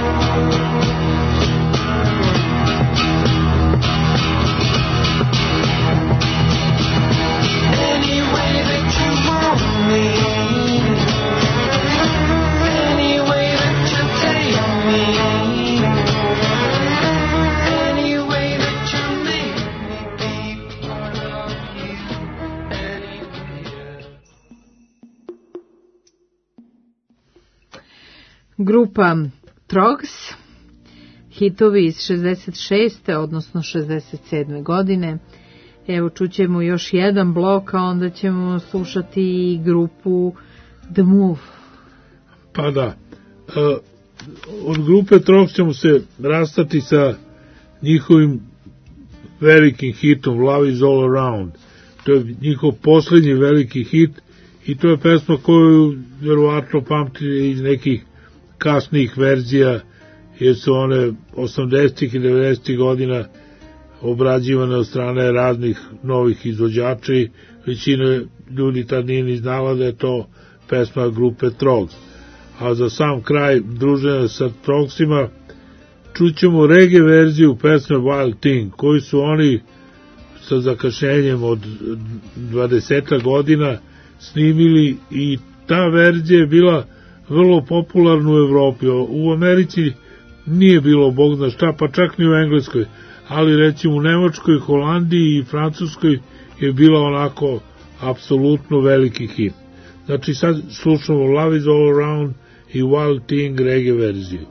any way that you want me, any way that you take me, any way that you make me be part of you, any way that Grupa Trogs, hitovi iz šezdeset šeste odnosno šezdeset sedme godine, Evo, čućemo još jedan blok, a onda ćemo slušati i grupu The Move. Pa da. E, od grupe Trogs ćemo se rastati sa njihovim velikim hitom Love is all around. To je njihov poslednji veliki hit i to je pesma koju verovatno pamtite iz nekih kasnijih verzija, jer su one osamdesetih i devedesetih godina obrađivane od strane raznih novih izvođača i većina ljudi tad nije ni znala da je to pesma grupe Trogs. A za sam kraj druženja sa Trogsima čućemo reggae verziju pesme Wild Thing, koju su oni sa zakašnjenjem od dvadeset godina snimili i ta verzija je bila vrlo popularna u Evropi. U Americi nije bilo bog zna šta, pa čak ni u Engleskoj, ali recimo u Nemačkoj, Holandiji i Francuskoj je bila onako apsolutno veliki hit. Znači sad slušamo Love is all around i Wild Thing reggae verziju.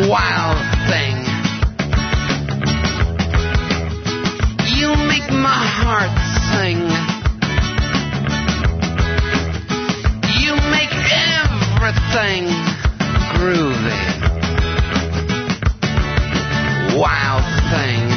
wild thing. You make my heart sing. You make everything groovy. Wild thing.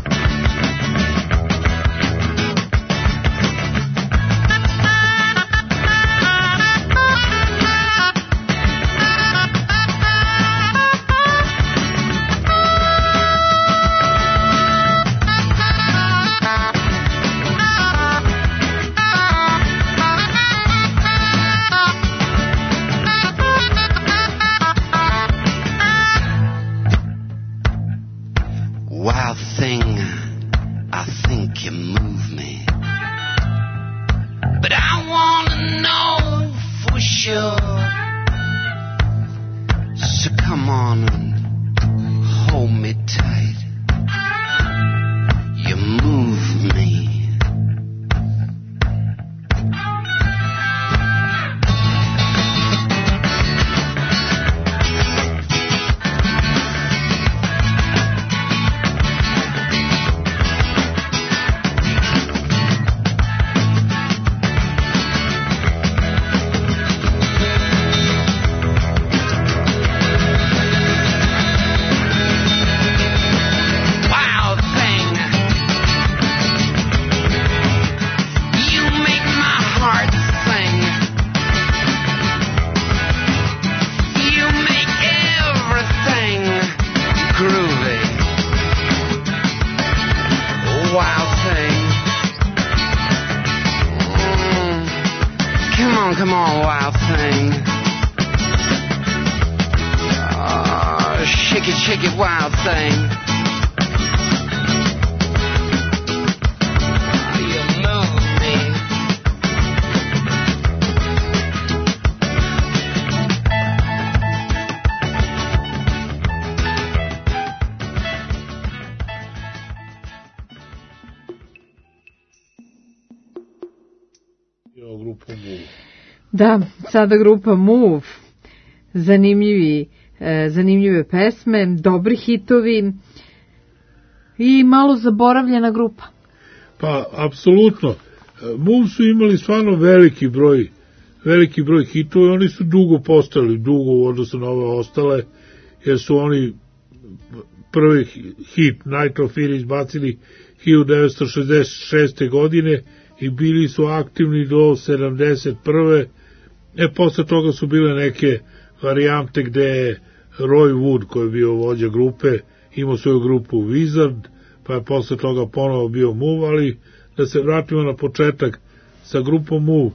Wild thing, I think you move me, but I wanna know for sure. So come on and hold me tight. You move me. Come on, wild thing. Oh, shake it, shake it, wild thing. Oh, you move me. Jo, grupa Move. Da, sada grupa Move, zanimljivi, e, zanimljive pesme, dobri hitovi i malo zaboravljena grupa. Pa, apsolutno. Move su imali stvarno veliki broj, veliki broj hitova i oni su dugo postali, dugo u odnosu na ove ostale, jer su oni prvi hit Night of Fear izbacili hiljadu devetsto šezdeset šeste. godine i bili su aktivni do sedamdeset prve. E, posle toga su bile neke varijante gde je Roy Wood, koji je bio vođa grupe, imao svoju grupu Wizard, pa je posle toga ponovo bio Move, ali da se vratimo na početak sa grupom Move.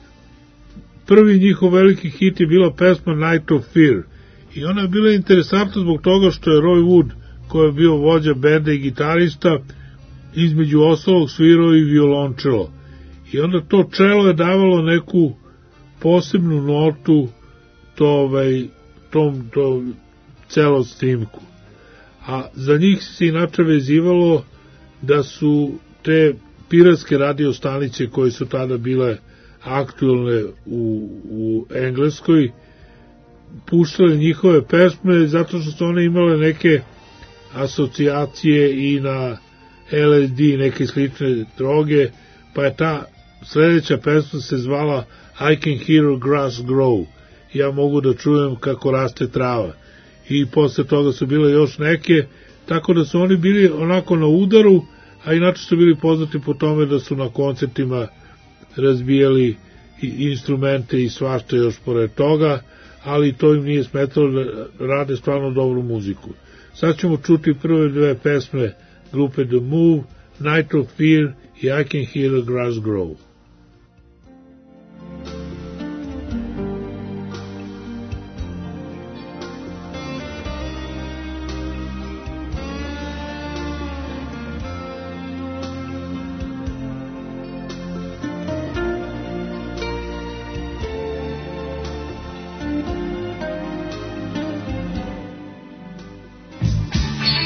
Prvi njihov veliki hit je bila pesma Night of Fear i ona je bila interesantna zbog toga što je Roy Wood, koji je bio vođa benda i gitarista, između ostalog svirao i violončelo. I onda to čelo je davalo neku posebnu notu to, ovaj, tom, tom celom snimku. A za njih se inače vezivalo da su te piratske radio stanice koje su tada bile aktualne u, u Engleskoj puštale njihove pesme zato što su one imale neke asocijacije i na L S D i neke slične droge, pa je ta sledeća pesma se zvala I Can Hear Grass Grow. Ja mogu da čujem kako raste trava. I posle toga su bile još neke, tako da su oni bili onako na udaru, a inače su bili poznati po tome da su na koncertima razbijali instrumente i svašta još pored toga, ali to im nije smetalo da rade stvarno dobru muziku. Sad ćemo čuti prve dve pesme grupe The Move, Night of Fear i I Can Hear the Grass Grow.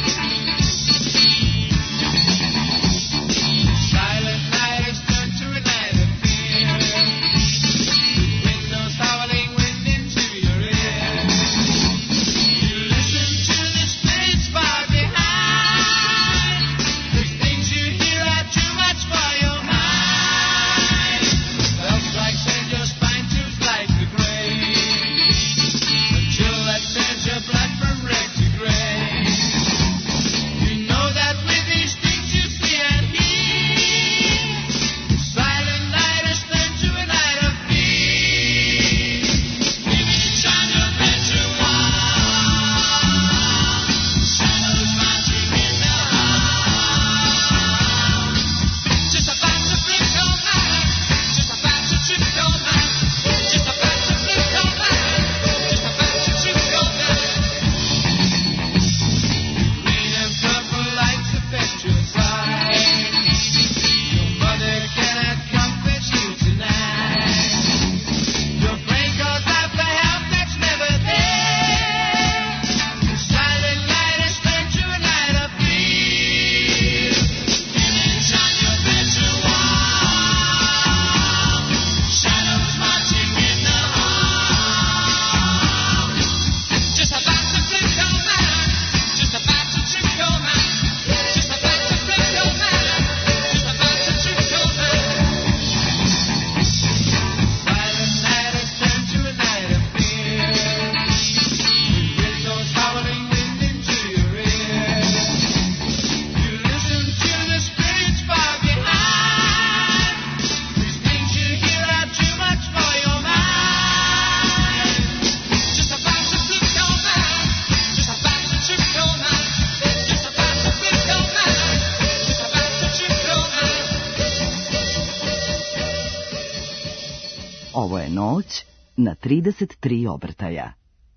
Silent night has turned to an je noć na trideset tri obrtaja.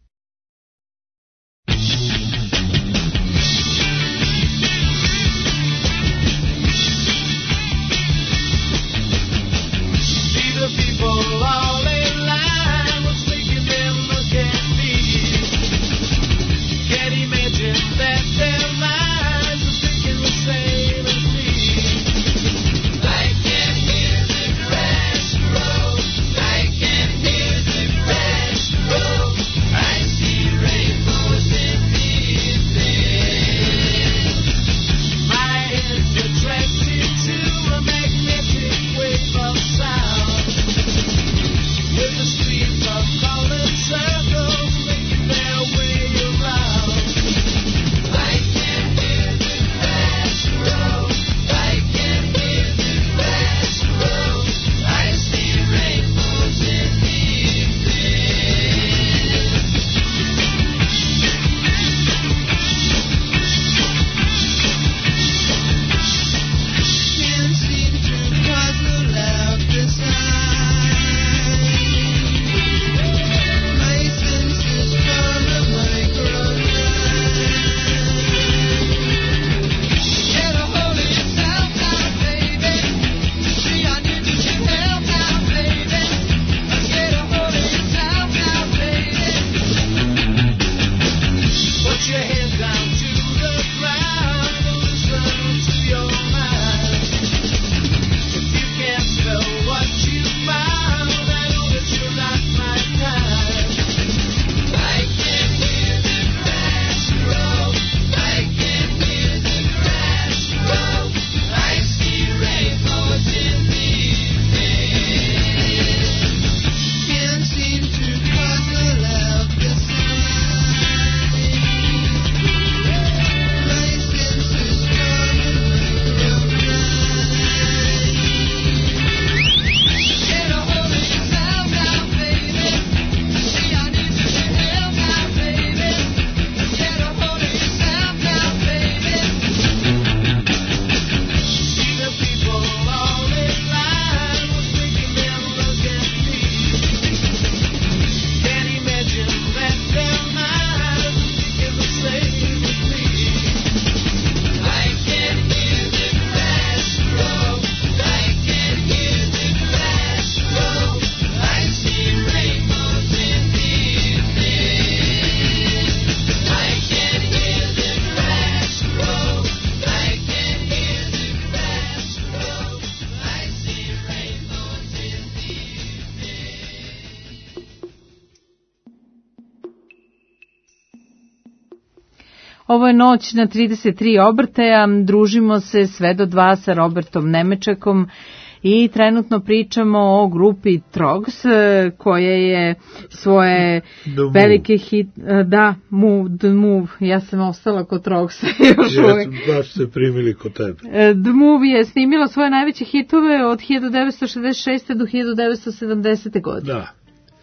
Ovo je noć na trideset tri obrtaja, družimo se sve do dva sa Robertom Nemečakom i trenutno pričamo o grupi Trogs, koja je svoje velike hit... Da, Move, The Move, ja sam ostala kod Trogsa još uvijek. Ja, baš se primili kod tebe. The Move je snimila svoje najveće hitove od hiljadu devetsto šezdeset šeste do hiljadu devetsto sedamdesete godine. Da,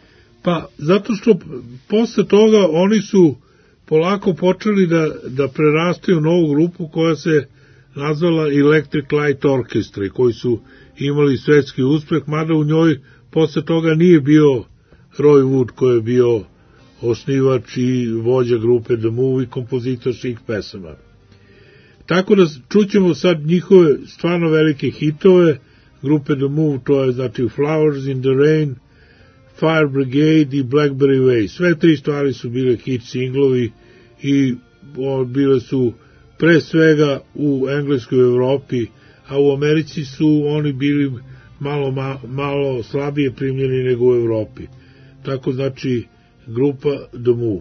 pa zato što posle toga oni su polako počeli da, da prerastaju novu grupu koja se nazvala Electric Light Orchestra, koji su imali svetski uspeh, mada u njoj posle toga nije bio Roy Wood, koji je bio osnivač i vođa grupe The Move i kompozitor svih pesama. Tako da čućemo sad njihove stvarno velike hitove grupe The Move, to je znači Flowers in the Rain, Fire Brigade i Blackberry Way. Sve tri stvari su bile hit singlovi i o, bile su pre svega u engleskoj Evropi, a u Americi su oni bili malo, ma, malo slabije primljeni nego u Evropi. Tako znači grupa The Move.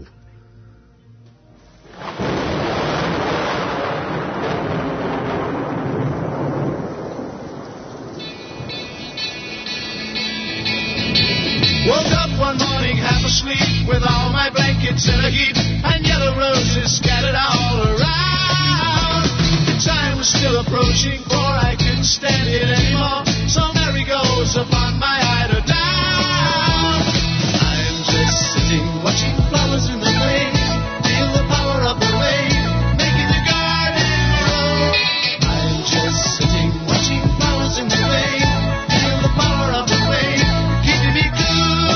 Woke up one morning half asleep with all my blankets in a heap and yellow roses scattered all around. Time was still approaching, for I couldn't stand it anymore, so Mary goes upon my eider down. I'm just sitting watching flowers in the rain, feel the power of the rain making the garden grow. I'm just sitting watching flowers in the rain, feel the power of the rain keeping me cool.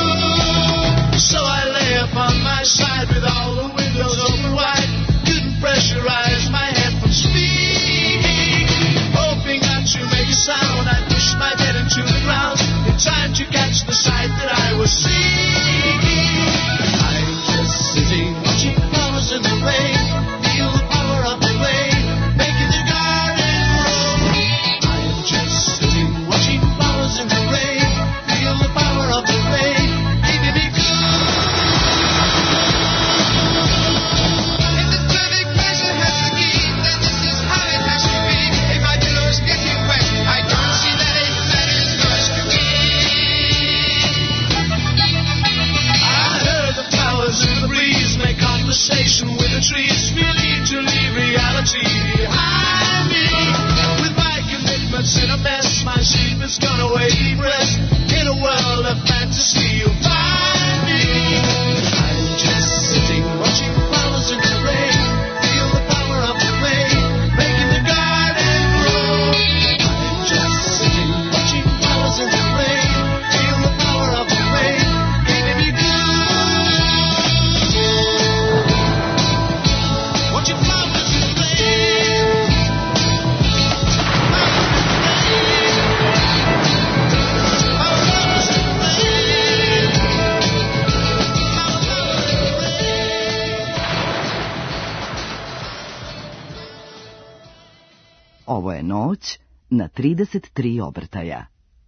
night with all the windows open wide. Couldn't pressurize my head from speaking. Hoping not to make a sound, I pushed my head into the ground in time to catch the sight that I was seeking. I'm just sitting watching flowers in the rain. Feel the power of the rain making the garden grow. I'm just sitting watching flowers in the rain. Feel the power of the rain keeping me good. If the perfect pleasure has the key, then this is how it has to be. If my pillow's getting wet, I don't see that it matters much to me. I heard the flowers in the breeze make conversation with the trees. Feel need to leave reality behind me. With my commitments in a mess, my sleep has gone away. Deep rest in a world of fantasy. You'll find me. I'm just sitting watching flowers in the rain. Feel the power of the rain making the garden grow. I'm just sitting watching flowers in the rain. Feel the power of the rain keeping me good. Watching flowers in the rain. Ovo je noć na trideset tri obrtaja.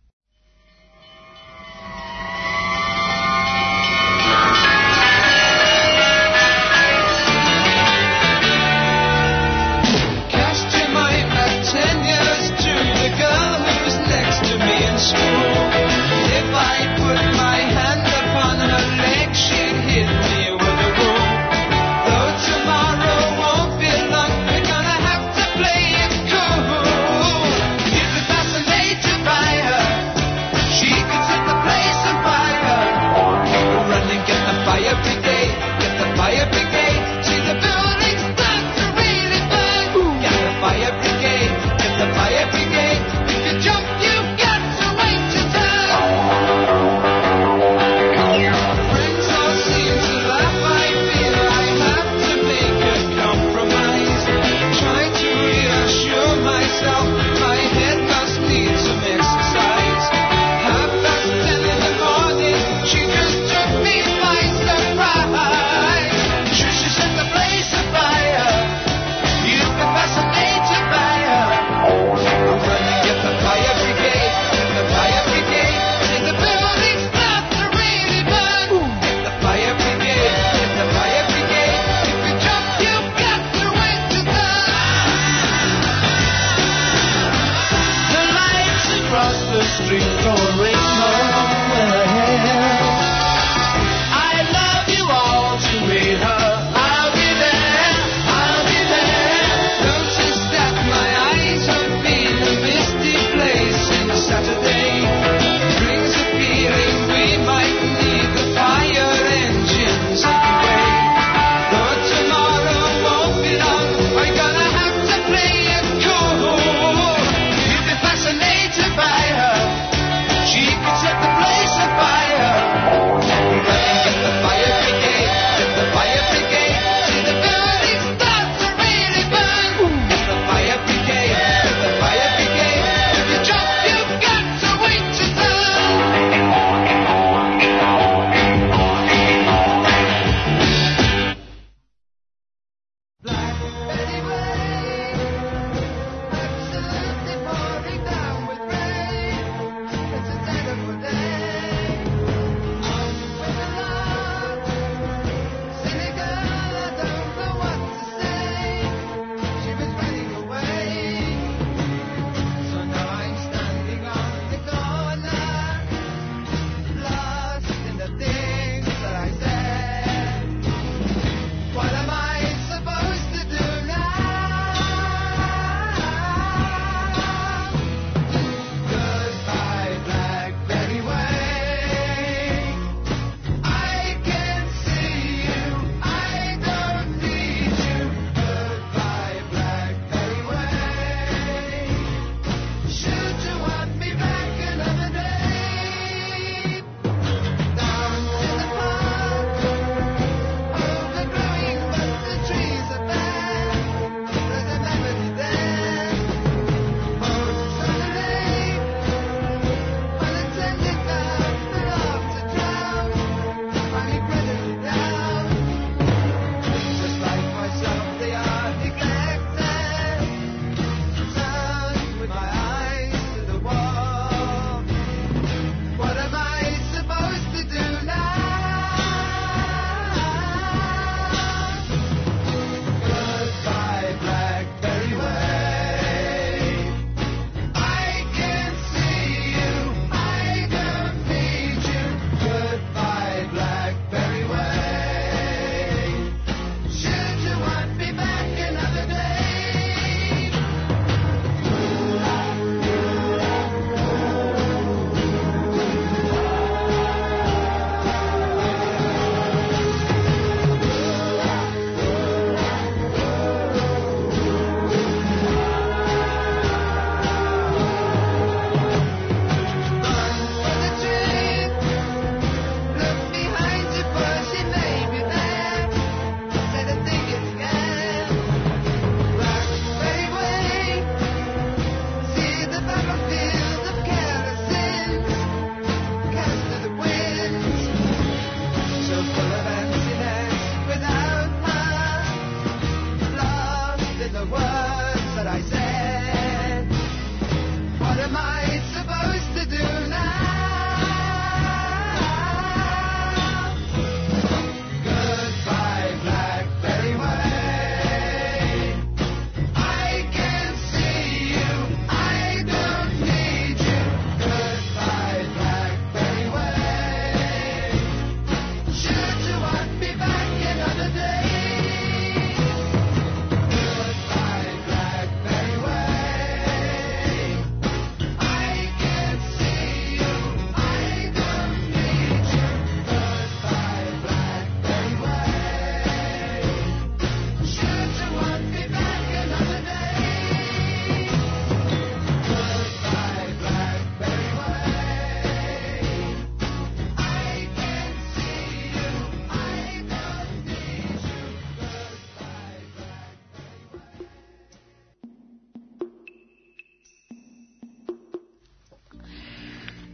Cast your mind back ten years to the girl who's next to me in school. If I put my hand upon her leg, she'd hit me with a rule. Though tomorrow won't be long, we're gonna have to play it cool. You'd be fascinated by her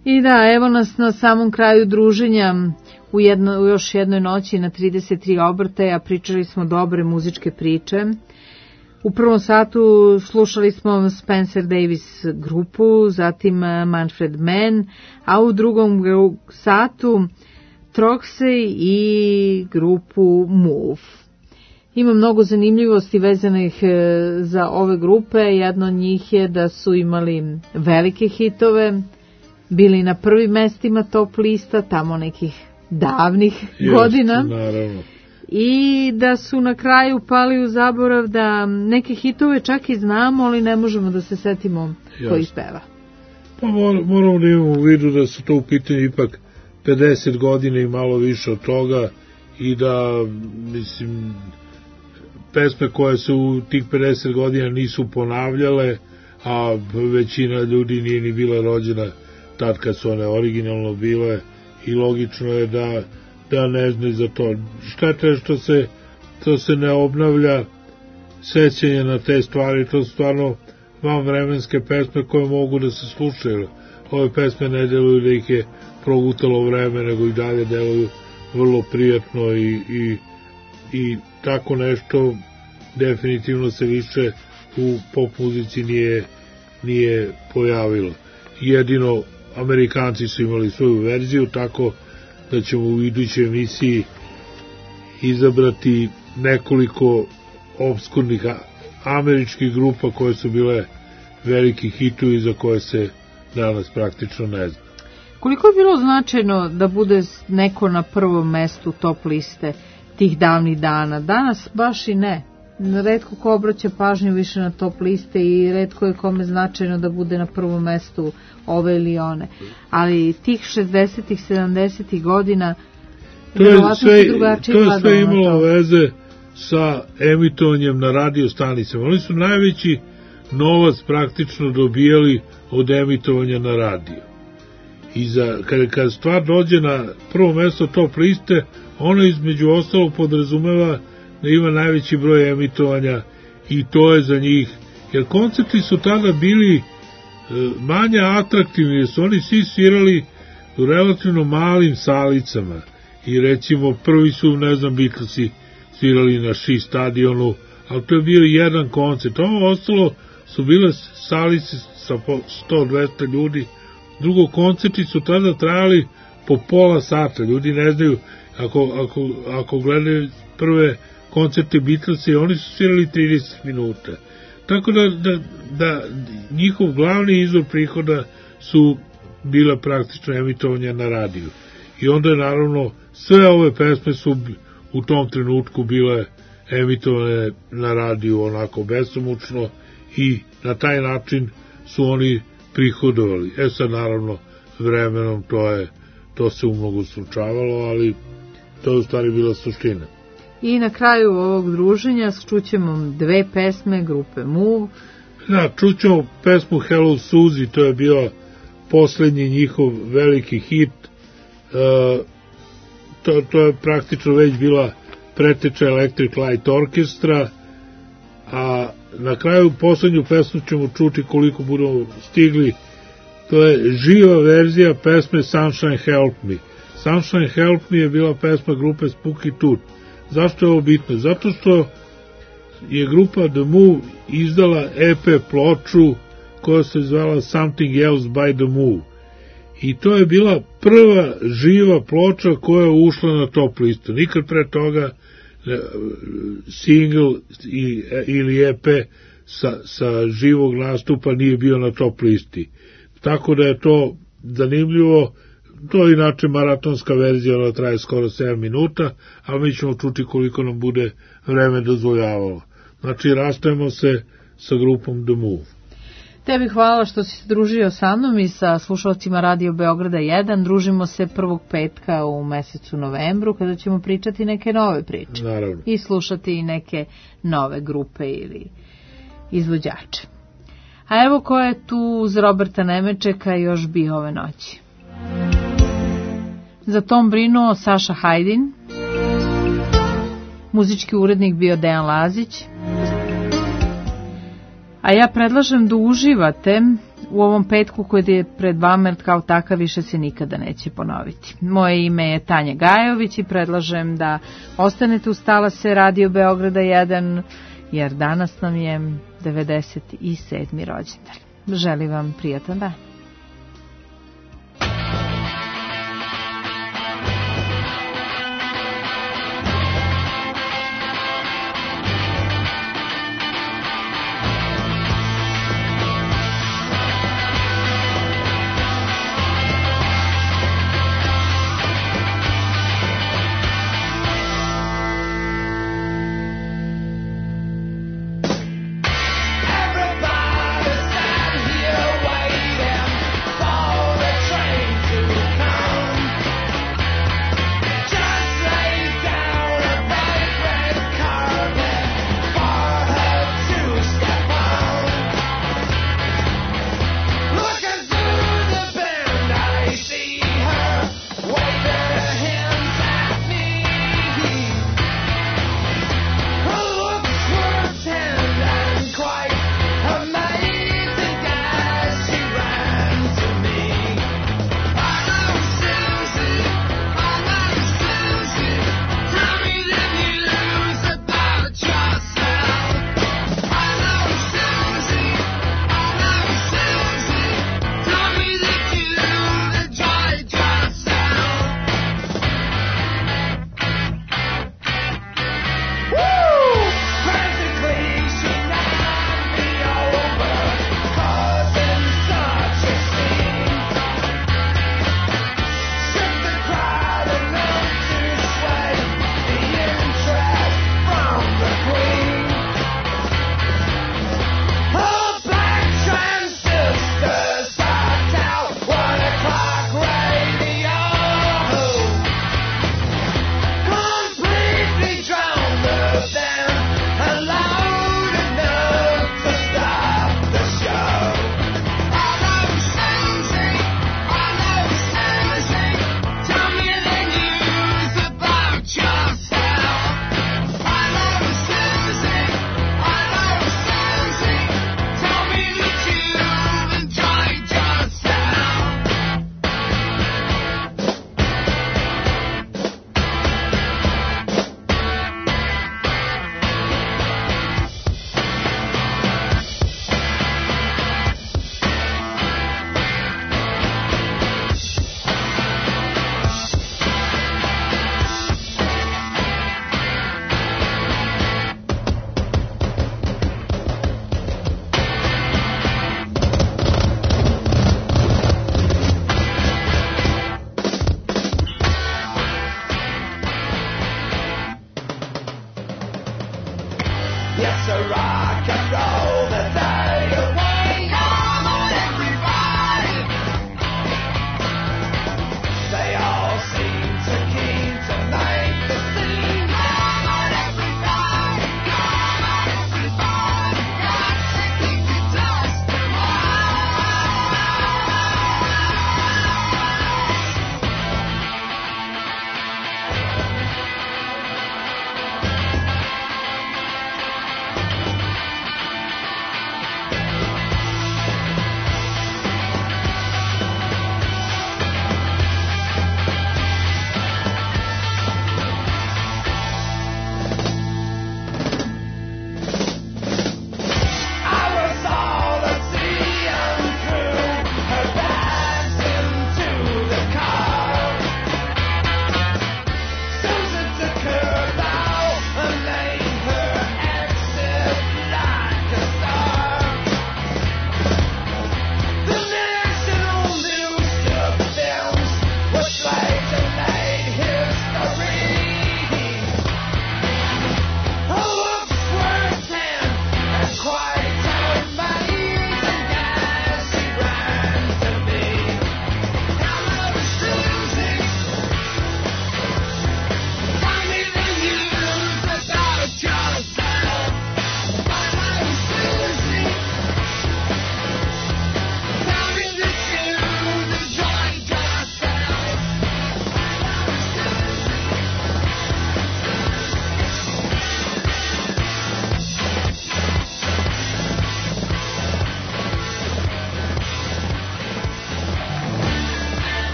I da, evo nas na samom kraju druženja u, jedno, u još jednoj noći na trideset tri obrtaja. Pričali smo dobre muzičke priče. U prvom satu slušali smo Spencer Davis grupu, zatim Manfred Mann, a u drugom satu Troxey i grupu Move. Ima mnogo zanimljivosti vezanih za ove grupe. Jedno od njih je da su imali velike hitove, bili na prvim mestima top lista, tamo nekih davnih Just, godina. Naravno. I da su na kraju pali u zaborav, da neke hitove čak i znamo, ali ne možemo da se setimo ko ih peva. Pa mor, moramo da imamo u vidu da su to u pitanju ipak pedeset godina i malo više od toga i da, mislim, pesme koje su u tih pedeset godina nisu ponavljale, a većina ljudi nije ni bila rođena tad kad su one originalno bile i logično je da da ne znaju za to. Šteta je što se, to se ne obnavlja sećanje na te stvari, to su stvarno van vremenske pesme koje mogu da se slušaju. Ove pesme ne deluju da ih je progutalo vreme, nego i dalje deluju vrlo prijatno i, i, i tako nešto definitivno se više u pop muzici nije, nije pojavilo. Jedino Amerikanci su imali svoju verziju, tako da ćemo u idućoj emisiji izabrati nekoliko obskurnih američkih grupa koje su bile veliki hitovi za koje se danas praktično ne zna. Koliko je bilo značajno da bude neko na prvom mestu top liste tih davnih dana? Danas baš i ne. Retko ko obraća pažnju više na top liste i retko je kome značajno da bude na prvom mestu ove ili one. Ali tih šezdesetih, sedamdesetih godina to je sve, to je sve imalo veze sa emitovanjem na radio stanicama. Oni su najveći novac praktično dobijali od emitovanja na radio. I za, kada, kada stvar dođe na prvo mesto top liste, ono između ostalo podrazumeva da ima najveći broj emitovanja i to je za njih, jer koncerti su tada bili e, manje atraktivni, jer su oni svi svirali u relativno malim salicama i recimo prvi su, ne znam, Beatlesi svirali na Shea stadionu, ali to je bio jedan koncert. Ovo ostalo su bile salice sa sto do dvesta ljudi. Drugo, koncerti su tada trajali po pola sata. Ljudi ne znaju, ako, ako, ako gledaju prve koncerte Beatlesa, oni su svirali trideset minuta. Tako da, da, da njihov glavni izvor prihoda su bila praktično emitovanja na radiju. I onda je naravno sve ove pesme su u tom trenutku bile emitovane na radiju onako besomučno i na taj način su oni prihodovali. E sad naravno vremenom to je to se umnogo slučavalo, ali to je u stvari bila suština. I na kraju ovog druženja čućemo dve pesme grupe Move. Da, čućemo pesmu Hello Suzy, to je bio poslednji njihov veliki hit. E, to, to je praktično već bila preteča Electric Light Orchestra, a na kraju poslednju pesmu ćemo čuti koliko budemo stigli. To je živa verzija pesme Sunshine Help Me. Sunshine Help Me je bila pesma grupe Spooky Tooth. Zašto je ovo bitno? Zato što je grupa The Move izdala E P ploču koja se zvala Something Else by The Move. I to je bila prva živa ploča koja je ušla na top listu. Nikad pre toga single ili E P sa, sa živog nastupa nije bio na top listi. Tako da je to zanimljivo. To je inače maratonska verzija, ona traje skoro sedam minuta, ali mi ćemo čuti koliko nam bude vreme dozvoljavalo. Znači, rastajemo se sa grupom The Move. Tebi hvala što si se družio sa mnom i sa slušalcima Radio Beograda jedan. Družimo se prvog petka u mesecu novembru, kada ćemo pričati neke nove priče. Naravno. I slušati i neke nove grupe ili izvođače. A evo ko je tu uz Roberta Nemečeka još bio ove noći. Za tom brinuo Saša Hajdin, muzički urednik bio Dejan Lazić, a ja predlažem da uživate u ovom petku koji je pred vama, jer kao takav više se nikada neće ponoviti. Moje ime je Tanja Gajović i predlažem da ostanete uz talase Radio Beograda jedan, jer danas nam je devedeset sedmi rođendan. Želim vam prijatan dan. Yes, a rock and roll.